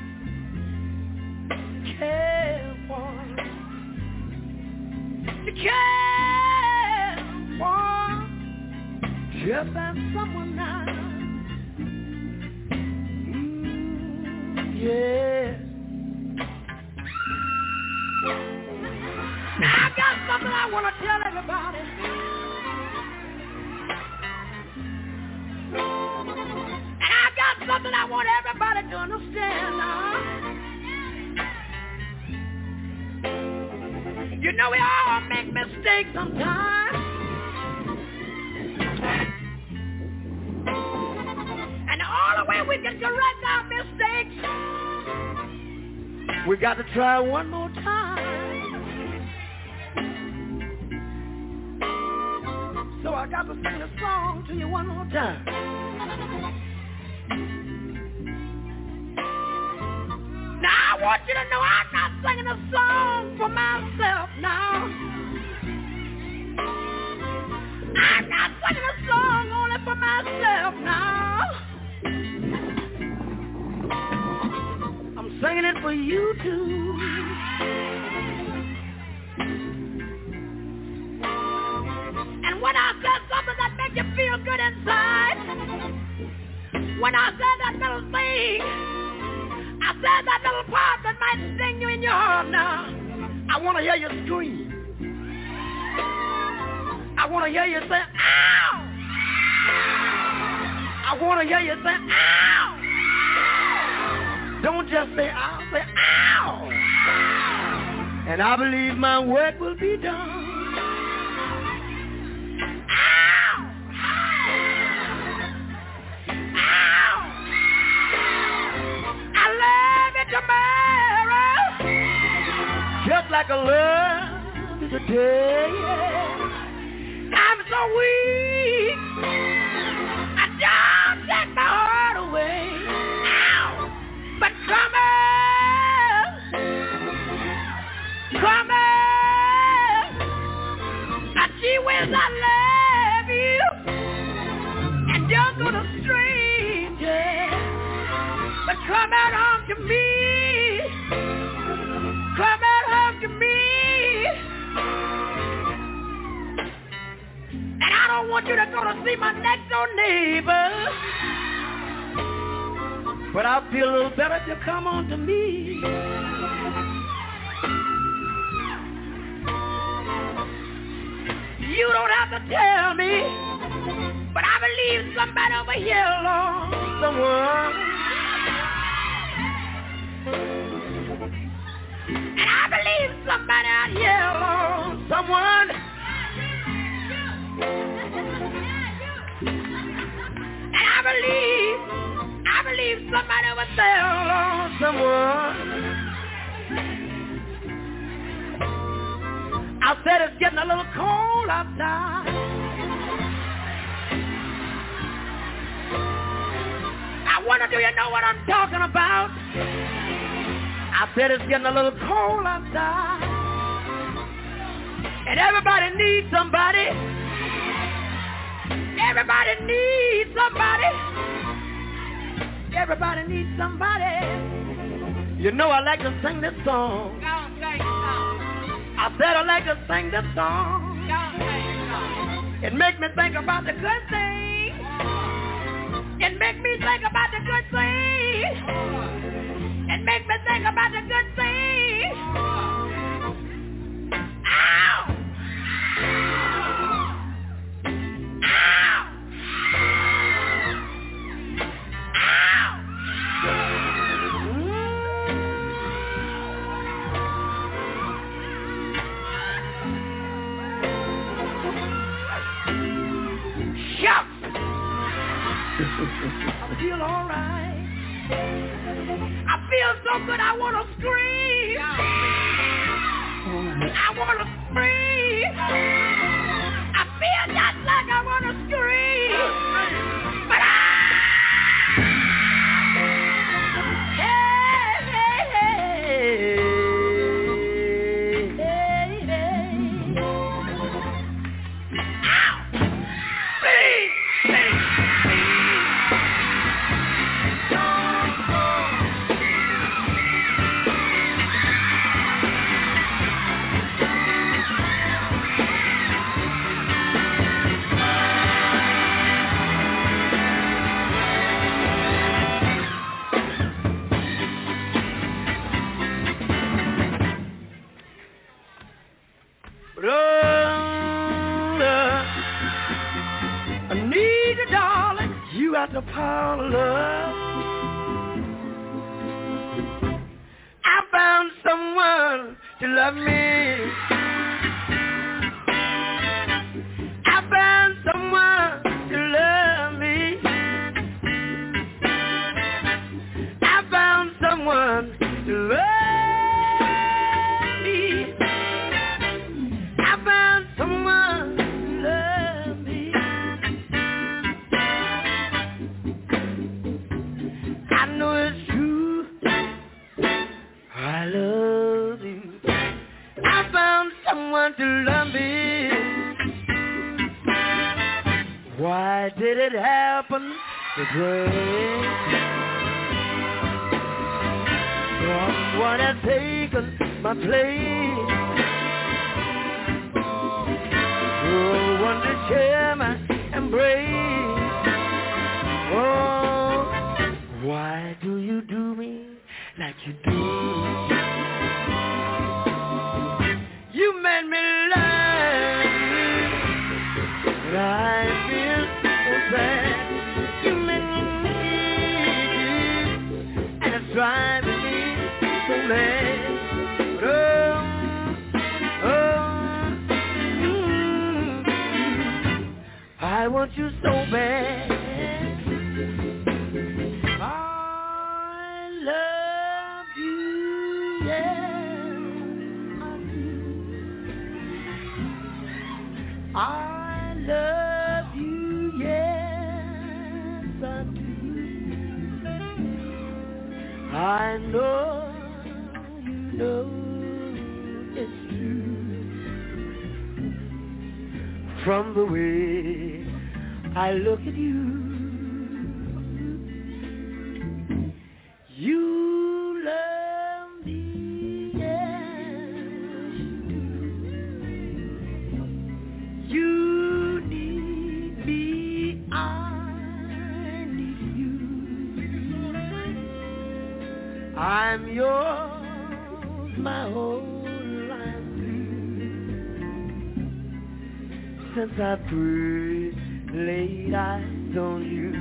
Care for. You care for. Just that someone now. Yeah. Now I got something I want to tell everybody. And I got something I want everybody to understand now. You know we all make mistakes sometimes. And the only way we can correct our mistakes, we got to try one more time. So I got to sing a song to you one more time. want you to know I'm not singing a song for myself now. I'm not singing a song only for myself now. I'm singing it for you too. And when I said something that makes you feel good inside, when I said that little thing, I said that little part that might sting you in your heart now, I want to hear you scream. I want to hear you say, ow! I want to hear you say, ow! Don't just say, ow, say, ow! And I believe my work will be done. Ow! Ow! I love you tomorrow, just like I love you today. I'm so weak, I don't take my heart away. Ow! But come on, gee whiz, I love you, and you're gonna stranger. But come out home to me, come out home to me. And I don't want you to go to see my next door neighbor, but I feel a little better if you come on to me. You don't have to tell me, but I believe somebody over here lost someone. And I believe somebody out here lost someone. And I believe somebody over there lost someone. I said it's getting a little cold outside. I wonder, do you know what I'm talking about? I said it's getting a little cold outside. And everybody needs somebody. Everybody needs somebody. Everybody needs somebody. You know I like to sing this song. I said I like to sing this song. It makes me think about the good things. It makes me think about the good things. It makes me think about the good things. Ow! Ow! Ow! I feel all right. I feel so good I want to scream. I want to scream. I feel just like I want to scream. But the power of love. I found someone to love me. I found someone to love me. I found someone to love me. I found someone to love me. I know it's true. learn to love me. Why did it happen this way? Someone has taken my place. No one to share my embrace. Oh, why do you do me like you do? You made me love you, but I feel so bad. You made me need you, and it's driving me so mad. I want you so bad. I love you, yeah, I do. I love you, yes, I do. I know you know it's true. From the way I look at you, you love me, yes you need me, I need you. I'm yours, my whole life through. Since I laid eyes on you,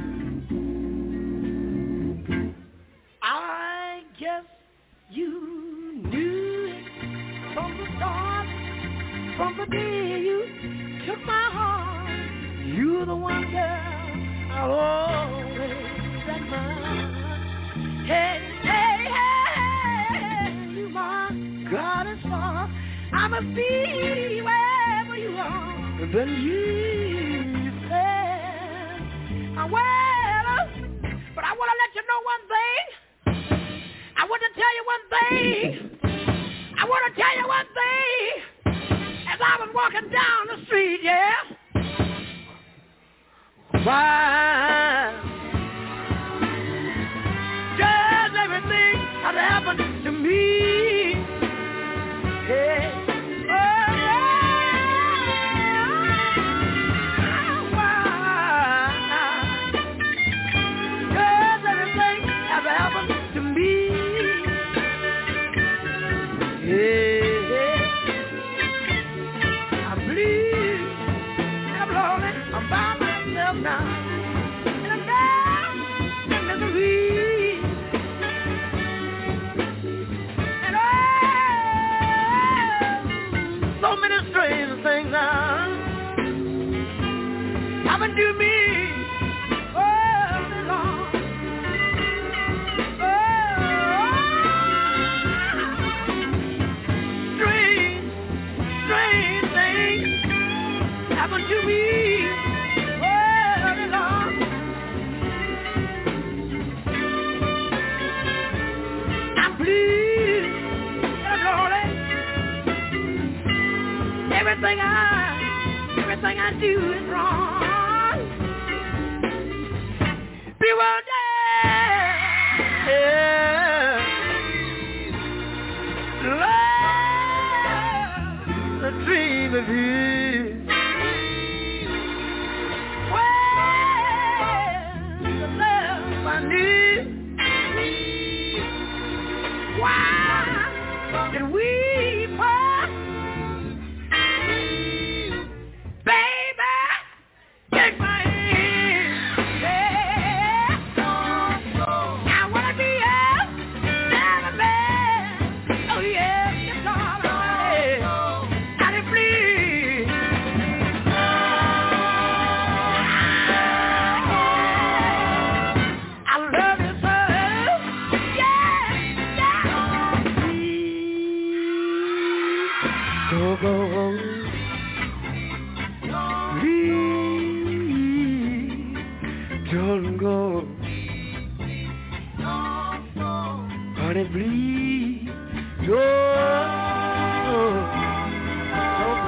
I guess you knew it from the start, from the day you took my heart. You're the one girl I'll always admire. Hey, hey, hey, you my goddess far. I must be wherever you are. Then you said, well, but I want to let you know one thing. I want to tell you one thing. I want to tell you one thing. As I was walking down the street, yeah. Why? Just everything had happened to me. Hey. Happened to me all along. Strange things happened to me all along. I'm blue and lonely. Everything I do is wrong. People love the dream of you. Well, the love I knew. Why did we part? Baby, take my hand. Yeah. I wanna be never bad. Oh yeah, you're calling. How to please. I love you so. Yeah, yeah. Please, go. Don't go, honey, please, don't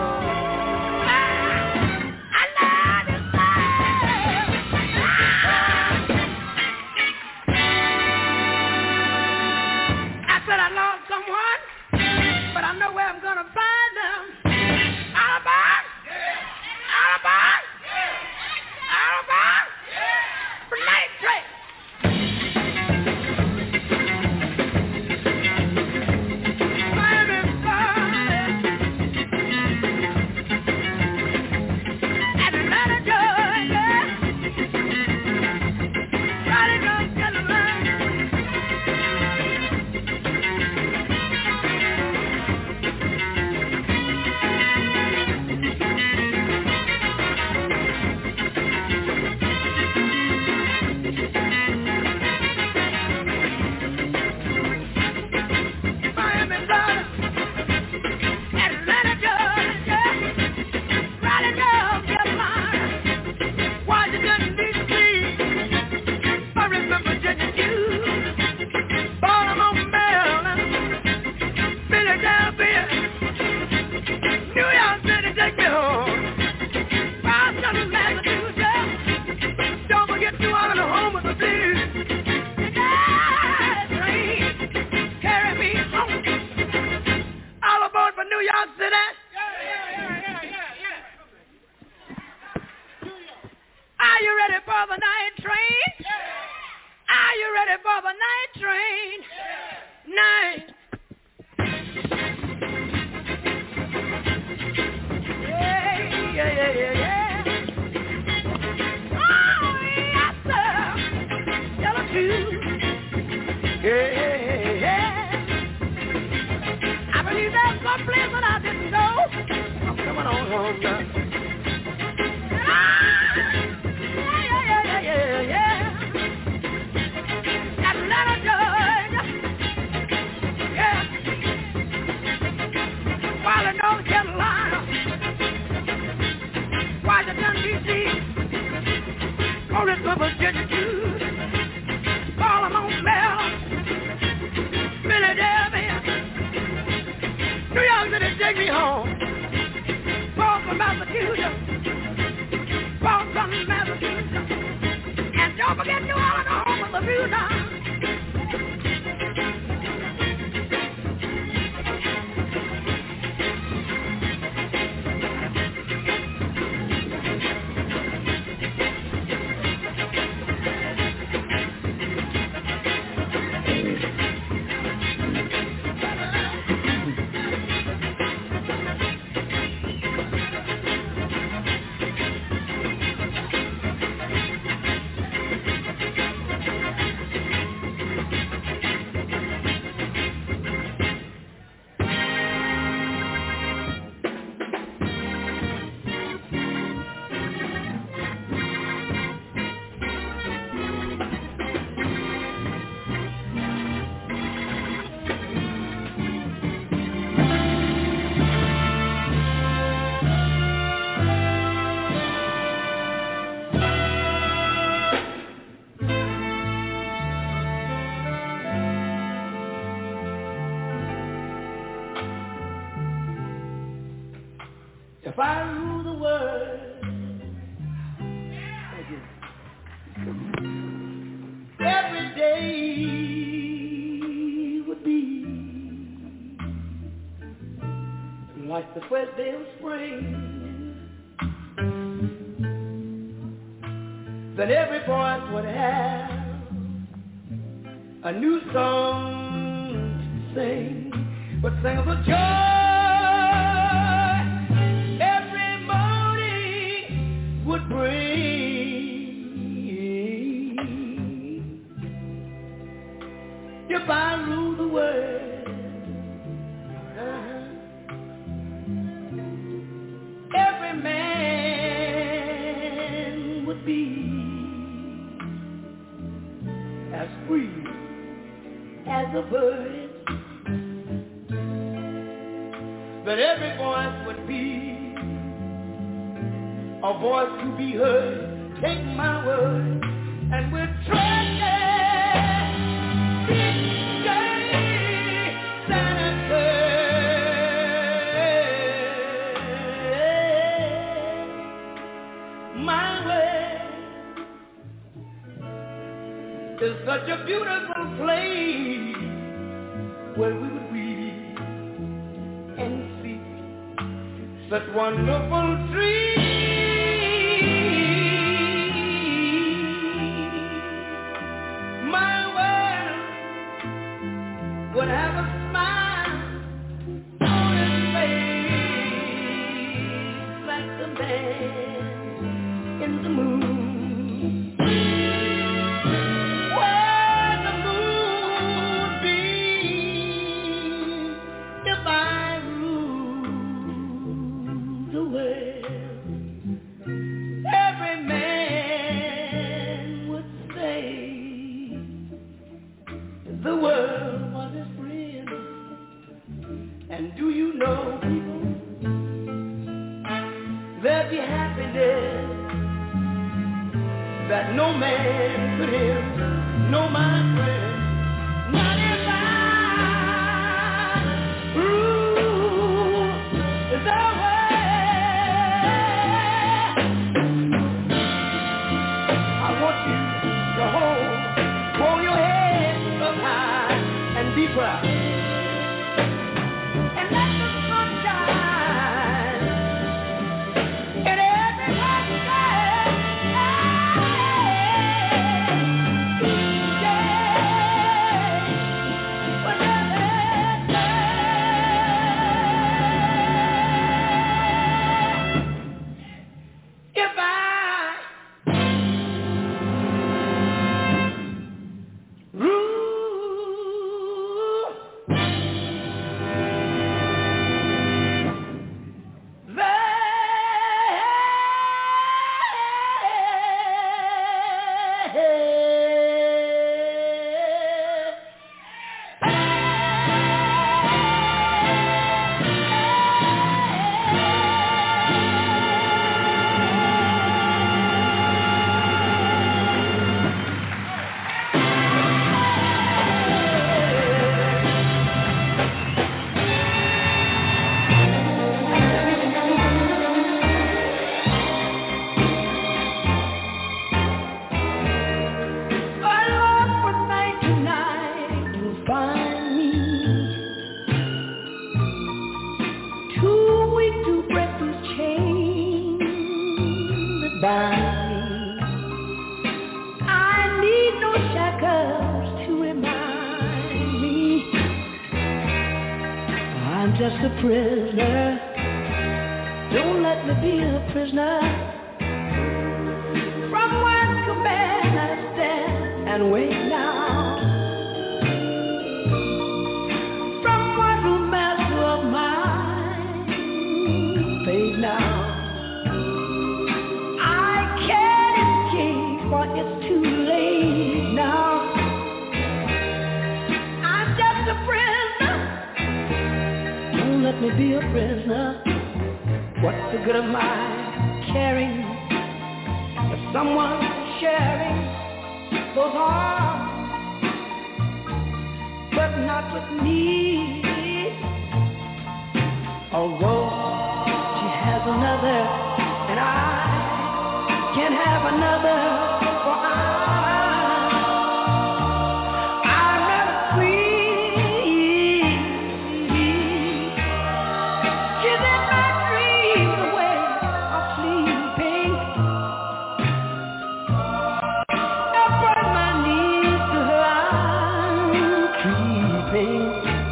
Don't forget New Orleans, the home of the blues now. If I rule the world, every day would be like the first day of spring. Then every voice would have a new song to sing, but sing of the joy would bring. If I rule the world, every man would be as free as a bird, but every voice would be a voice to be heard. Take my word, and we're trusting big day Santa. My way is such a beautiful place where we would read and see such wonderful dreams. Would have a smile on his face like the man in the moon. Where the moon beams, if I rule the world, every man would say the world. And do you know, people, there'd be happiness that no man could end. No, my friend, not if I rule the world. I want you to hold your head up high and be proud. Yeah. just a prisoner. Don't let me be a prisoner. From one command I stand and wait now. From one who master of mine, fade now. I can't escape, for it's too late now. I'm just a prisoner. Don't let me be a prisoner. What's the good of my caring if someone sharing those arms, but not with me? Although she has another, and I can't have another, for I'm never free. She's in my dreams, the way of sleeping. I burn my knees to her, I'm creeping.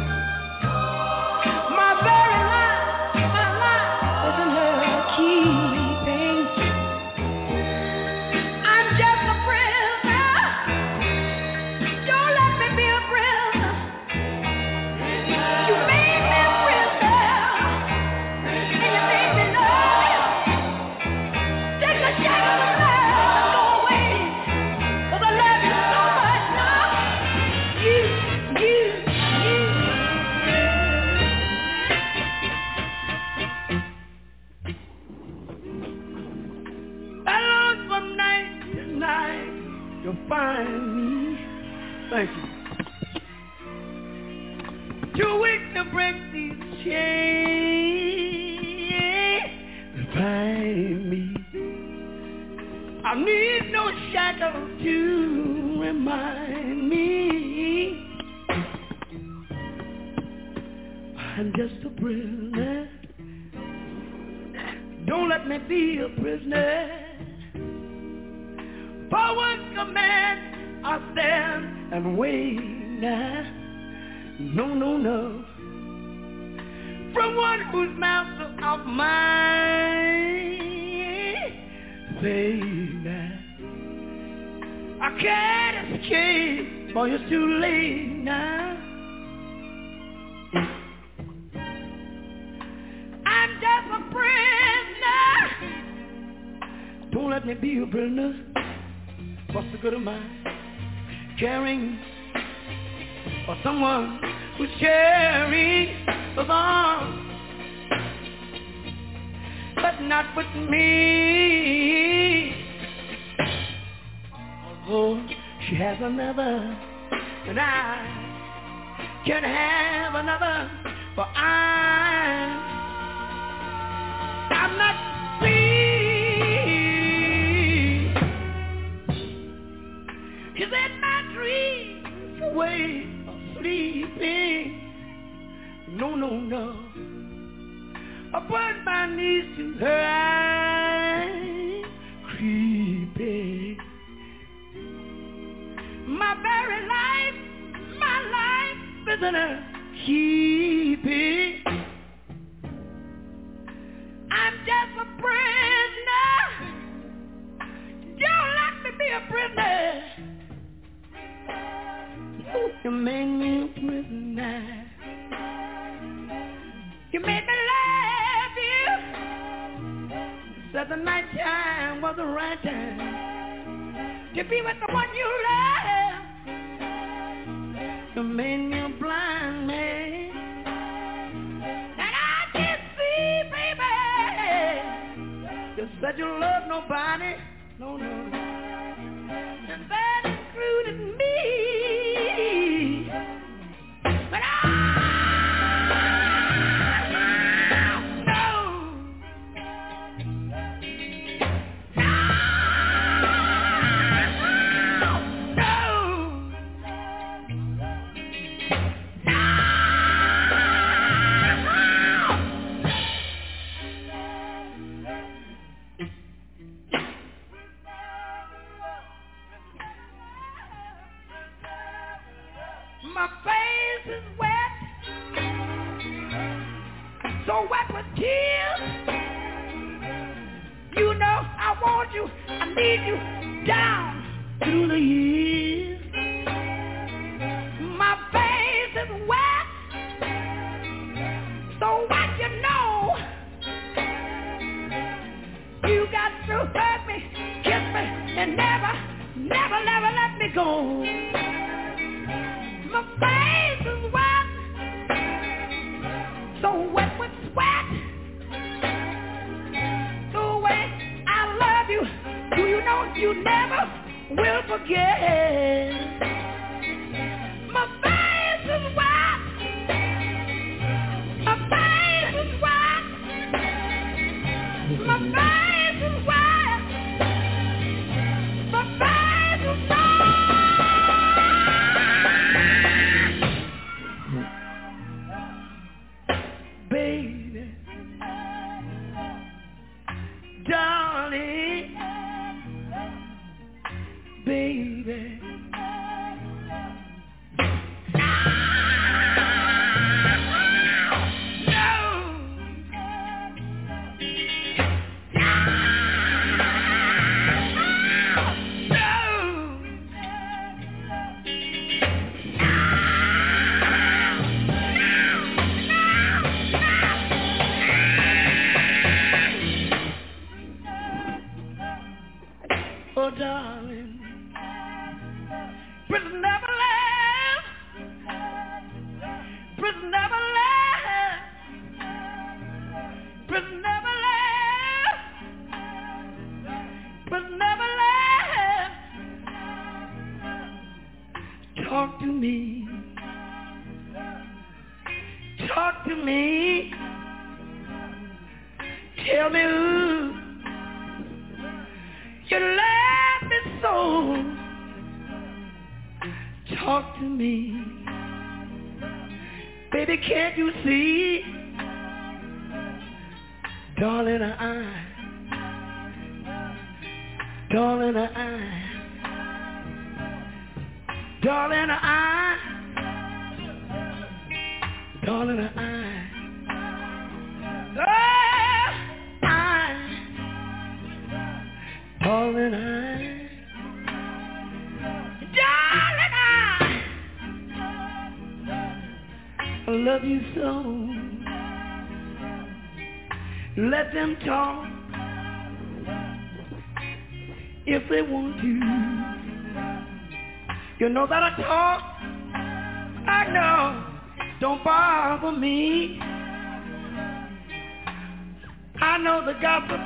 My very life is in her keeping. I'm just a prisoner. Don't let me be a prisoner. You made me a prisoner, and you made me love. Take the shackles of love and go away, 'cause I love you so much now. You. Alone from night to night, you'll find me. Thank you. Too weak to break these chains to find me. I need no shadow to remind me. I'm just a prisoner. Don't let me be a prisoner. For one command I stand and wait now. No, no, no. From one who's master of mine, say now. I can't escape, boy, it's too late now. I'm just a prisoner. Don't let me be a prisoner. What's the good of my caring for someone who's sharing the arms, but not with me? Although she has another, and I can't have another, for I'm not free. Is in my dreams, way of sleeping? No, no, no. I put my knees to her eyes, creeping. My very life is in her keeping. I'm just a prisoner. Don't let me be a prisoner. You made me a prisoner. You made me love you. Said the night time was the right time to be with the one you love. You made me a blind man, and I can't see, baby. You said you love nobody, no, no, and that included me. But so wet with tears. You know I want you, I need you down through the years. My face is wet, so wet you know. You got to hurt me, kiss me, and never, never, never let me go. My face is wet, so wet with sweat. The way I love you, do you know you never will forget. My face is wet, my face is wet, my face is wet, my face is wet. Baby, darling, baby. Oh, darling, prison never left, prison never left, prison never left, prison never left. Talk to me, talk to me, tell me who you love me so. Talk to me, baby, can't you see? Darling, darling, darling, darling, darling, I love you so. Let them talk if they want to. You know that I talk, I know, don't bother me. I know the gossip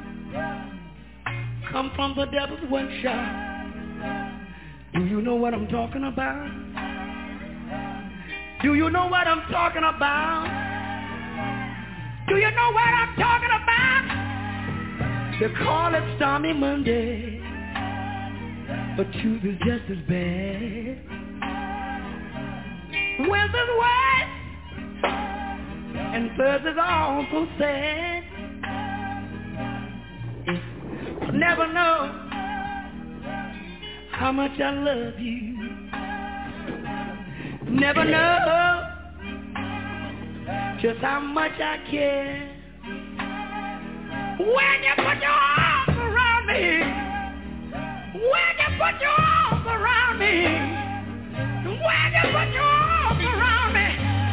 come from the devil's workshop. Do you know what I'm talking about? Do you know what I'm talking about? Do you know what I'm talking about? They call it Stormy Monday, but Tuesday's just as bad. Wednesday's white, and Thursday's also sad. Never know how much I love you. Never know just how much I care. When you put your arms around me, when you put your arms around me, when you put your arms around me,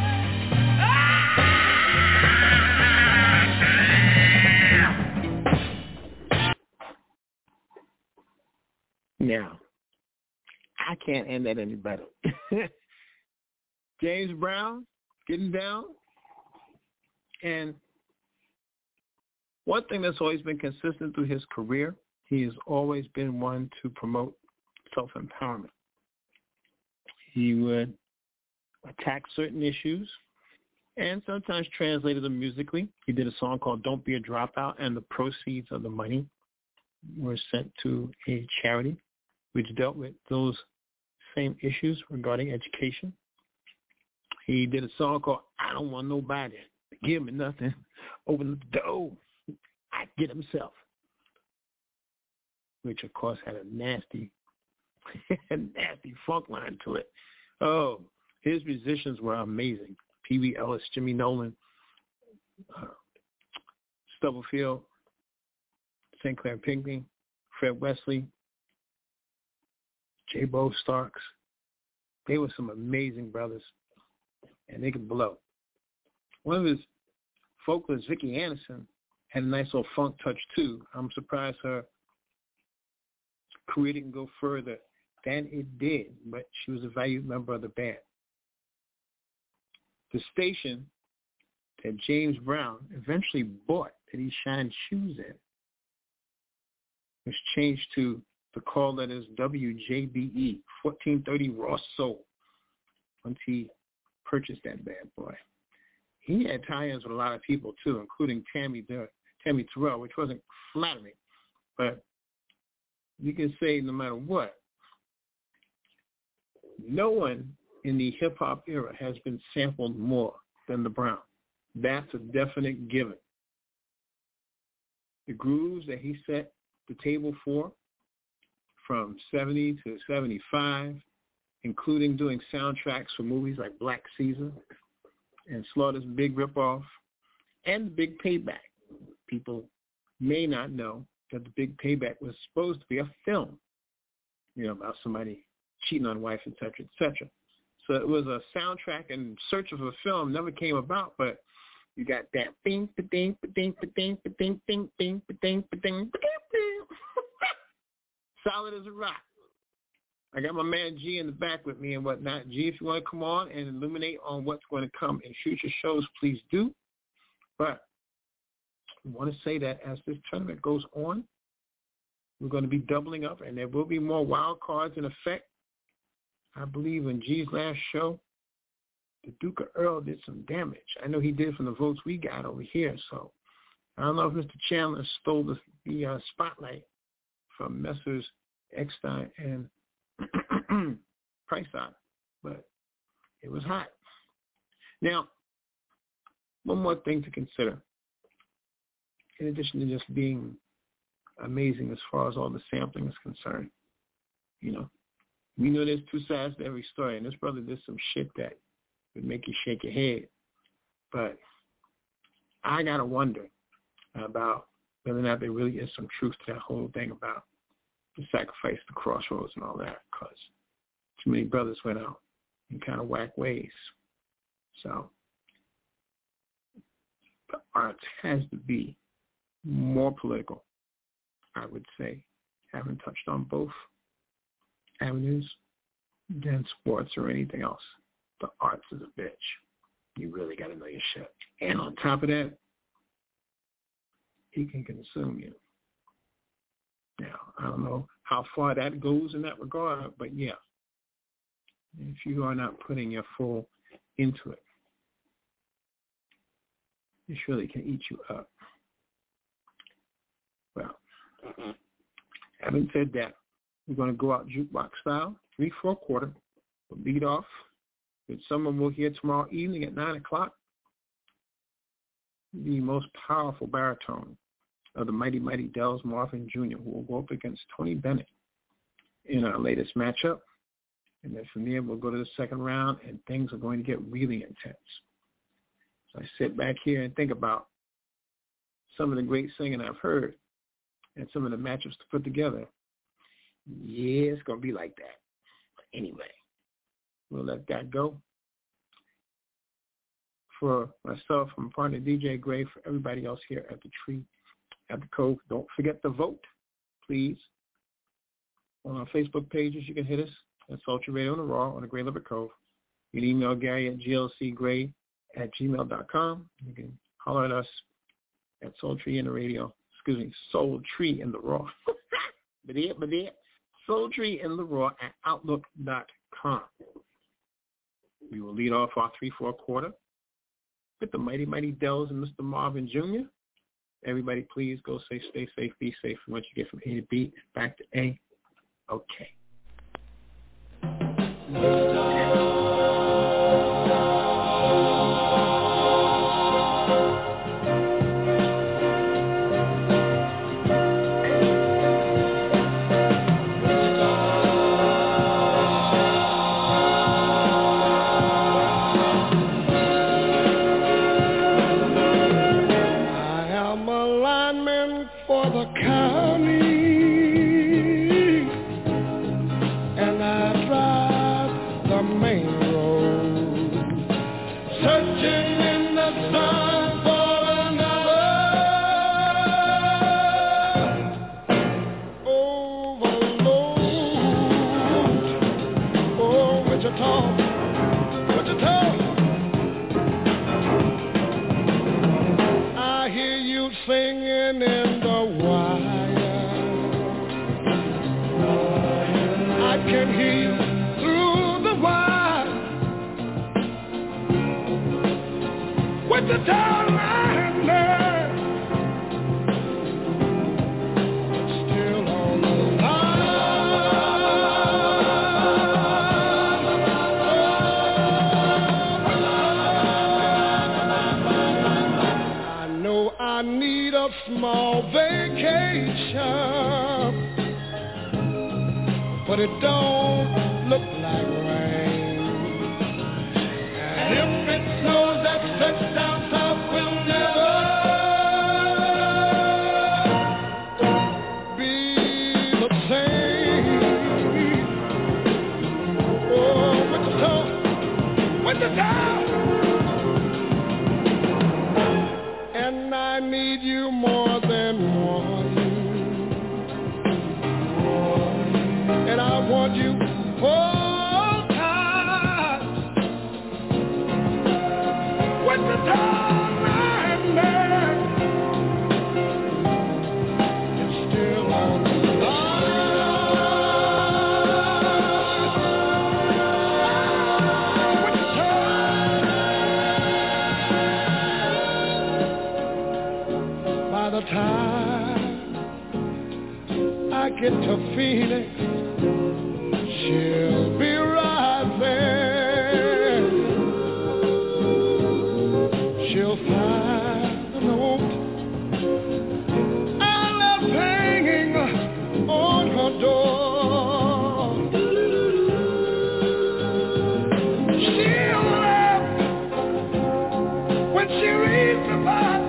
Now, I can't end that any better. James Brown, getting down. And one thing that's always been consistent through his career, he has always been one to promote self-empowerment. He would attack certain issues and sometimes translated them musically. He did a song called Don't Be a Dropout, and the proceeds of the money were sent to a charity which dealt with those same issues regarding education. He did a song called I Don't Want Nobody to Give Me Nothing. Open the door, I get himself, which of course had a nasty funk line to it. Oh, his musicians were amazing. Pee Wee Ellis, Jimmy Nolan, Stubblefield, St. Clair Pinckney, Fred Wesley, J. Bo Starks. They were some amazing brothers, and they could blow. One of his vocalists, Vicki Anderson, had a nice little funk touch too. I'm surprised her career didn't go further than it did, but she was a valued member of the band. The station that James Brown eventually bought that he shined shoes in was changed to the call letters WJBE, 1430 Ross Soul, once he purchased that bad boy. He had tie-ins with a lot of people too, including Tammy Terrell, which wasn't flattering, but you can say no matter what, no one in the hip-hop era has been sampled more than the Brown. That's a definite given. The grooves that he set the table for from 70 to 75, including doing soundtracks for movies like Black Caesar and Slaughter's Big Ripoff and The Big Payback. People may not know that The Big Payback was supposed to be a film, about somebody cheating on a wife, et cetera, So it was a soundtrack in search of a film, never came about, but you got that bing, ba-ding, ba-ding, ba-ding, ba-ding, bing, bing, ba-ding, ba-ding, ba-ding, ba-ding. Solid as a rock. I got my man G in the back with me and whatnot. G, if you want to come on and illuminate on what's going to come in future shows, please do. But I want to say that as this tournament goes on, we're going to be doubling up, and there will be more wild cards in effect. I believe in G's last show, the Duke of Earl did some damage. I know he did from the votes we got over here. So I don't know if Mr. Chandler stole the spotlight from Messrs. Eckstein and Price on, but it was hot. Now, one more thing to consider. In addition to just being amazing as far as all the sampling is concerned, we know there's two sides to every story, and this brother did some shit that would make you shake your head. But I got to wonder about whether or not there really is some truth to that whole thing about the sacrifice, the crossroads, and all that, because too many brothers went out in kind of whack ways. So the arts has to be more political, I would say, having touched on both avenues than sports or anything else. The arts is a bitch. You really got to know your shit. And on top of that, it can consume you. Now, I don't know how far that goes in that regard, but yeah, if you are not putting your full into it, it surely can eat you up. Well, having said that, we're going to go out jukebox style, 3/4 quarter. We'll lead off with someone we'll hear tomorrow evening at 9 o'clock, the most powerful baritone of the Mighty Mighty Dells, Marvin Jr., who will go up against Tony Bennett in our latest matchup. And then from there, we'll go to the second round, and things are going to get really intense. So I sit back here and think about some of the great singing I've heard and some of the matchups to put together. Yeah, it's going to be like that. But anyway, we'll let that go. For myself, my partner DJ Gray, for everybody else here at the Tree, at the Cove, don't forget to vote, please. On our Facebook pages, you can hit us at Sultry Radio on the Raw on the Gray Leopard Cove. You can email Gary at glcgray@gmail.com. You can holler at us at Sultry in the Radio. Sultry in the Raw. but Sultry in the Raw at Outlook.com. We will lead off our 3/4 quarter with the Mighty Mighty Dells and Mr. Marvin Jr. Everybody, please go stay safe, be safe from what you get from A to B, back to A. Okay. with the town line, still on the line. I know I need a small vacation, but it don't look like rain. And if it snows, that stretch down south will never be the same. Oh, with the snow, with the down, and I need you more than one. And I want you all time with the time man. It's still on the line with the time. By the time I get to Phoenix, she'll be rising. She'll find a note I left hanging on her door. She'll laugh when she reads about